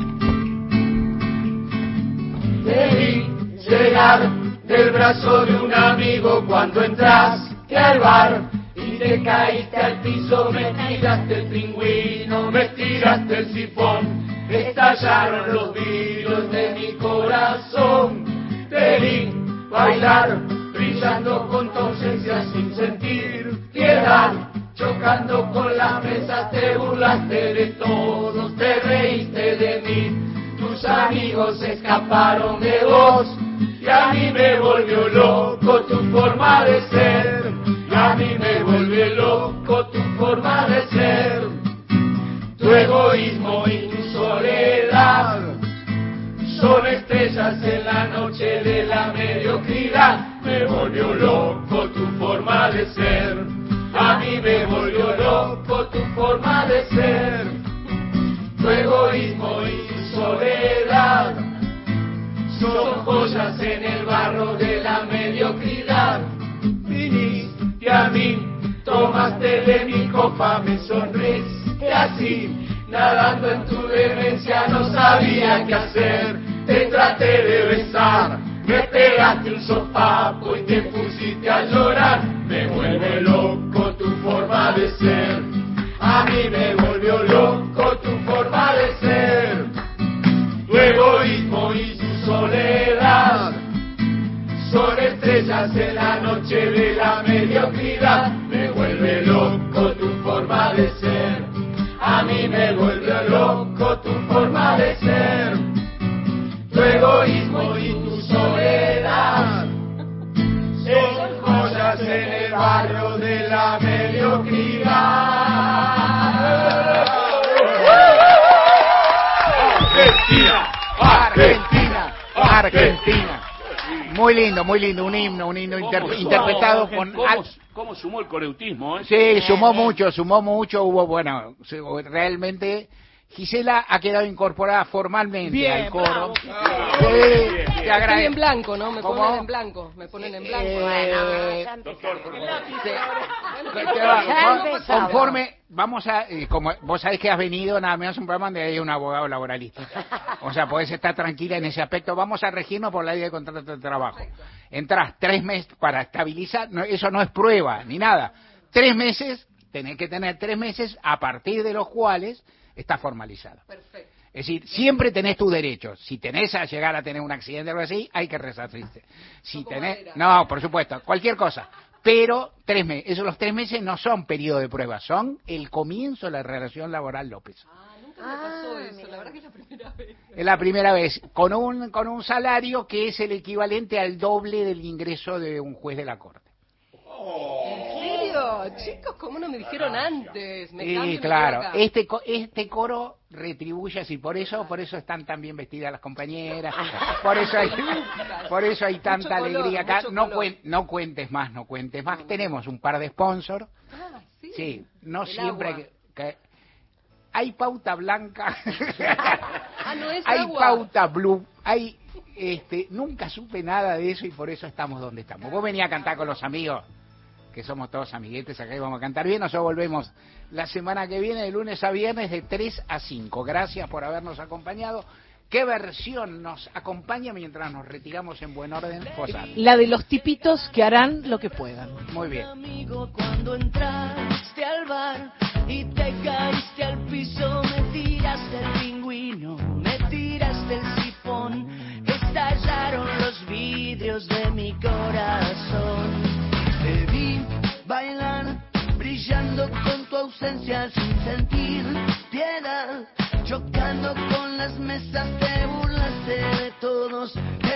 Te vi llegar del brazo de un amigo cuando entraste al bar y te caíste al piso, me tiraste el pingüino, me tiraste el sifón, estallaron los vidrios de mi corazón. Te vi bailar, brillando con tu ausencia sin sentir piedad, chocando con las mesas, te burlaste de todos, te reíste de mí. Tus amigos escaparon de vos y a mí me volvió loco tu forma de ser. Y a mí me volvió loco tu forma de ser. Tu egoísmo y tu soledad son estrellas en la noche de la mediocridad. Me volvió loco tu forma de ser. A mí me volvió loco tu forma de ser. Tu egoísmo y tu soledad son joyas en el barro de la mediocridad. Viniste a mí, tomaste de mi copa, me sonreíste así, nadando en tu demencia no sabía qué hacer. Te traté de besar, me pegaste un sopapo y te pusiste a llorar. Me vuelve loco tu forma de ser. A mí me volvió loco tu forma de ser. Tu egoísmo y tu soledad son estrellas en la noche de la mediocridad. Me vuelve loco tu forma de ser. A mí me volvió loco tu forma de ser. Tu egoísmo y tu soledad son joyas en el barrio de la mediocridad. Argentina. Muy lindo, un himno interpretado con... ¿Cómo sumó el coreutismo? Sí, sumó mucho, hubo, realmente... Gisela ha quedado incorporada formalmente al coro. Te agradezco. En blanco, ¿no? Me ponen en blanco. Conforme, vamos a... como vos sabés que has venido, nada menos un programa donde hay un abogado laboralista. O sea, podés estar tranquila en ese aspecto. Vamos a regirnos por la ley de contrato de trabajo. Entrás 3 meses para estabilizar, eso no es prueba ni nada. 3 meses, tenés que tener 3 meses a partir de los cuales está formalizada. Perfecto. Es decir, siempre tenés tus derechos. Si tenés a llegar a tener un accidente o algo así, hay que resarcirse. Si tenés, no, por supuesto, cualquier cosa. Pero 3 meses, esos los 3 meses no son periodo de prueba, son el comienzo de la relación laboral, López. Nunca me pasó eso, la verdad que es la primera vez. Es la primera vez, con un salario que es el equivalente al doble del ingreso de un juez de la corte. ¿En serio? Chicos, ¿cómo no me dijeron antes? Sí, claro. Este coro retribuye así, por eso están tan bien vestidas las compañeras, por eso hay tanta alegría acá. No cuentes más. Tenemos un par de sponsors. Sí, no siempre que hay pauta blanca. No es hay agua. Pauta blue, hay nunca supe nada de eso y por eso estamos donde estamos. Vos venías a cantar con los amigos, que somos todos amiguetes, acá vamos a cantar bien. Nosotros volvemos la semana que viene, de lunes a viernes, de 3 a 5. Gracias por habernos acompañado. ¿Qué versión nos acompaña mientras nos retiramos en buen orden? La de los tipitos que harán lo que puedan. Muy bien. Amigo, cuando entraste al bar y te caíste al piso, me tiraste el pingüino, me tiraste el sifón, estallaron los vidrios de mi corazón. Te vi bailar, brillando con tu ausencia sin sentir piedad, chocando con las mesas te burlaste de todos.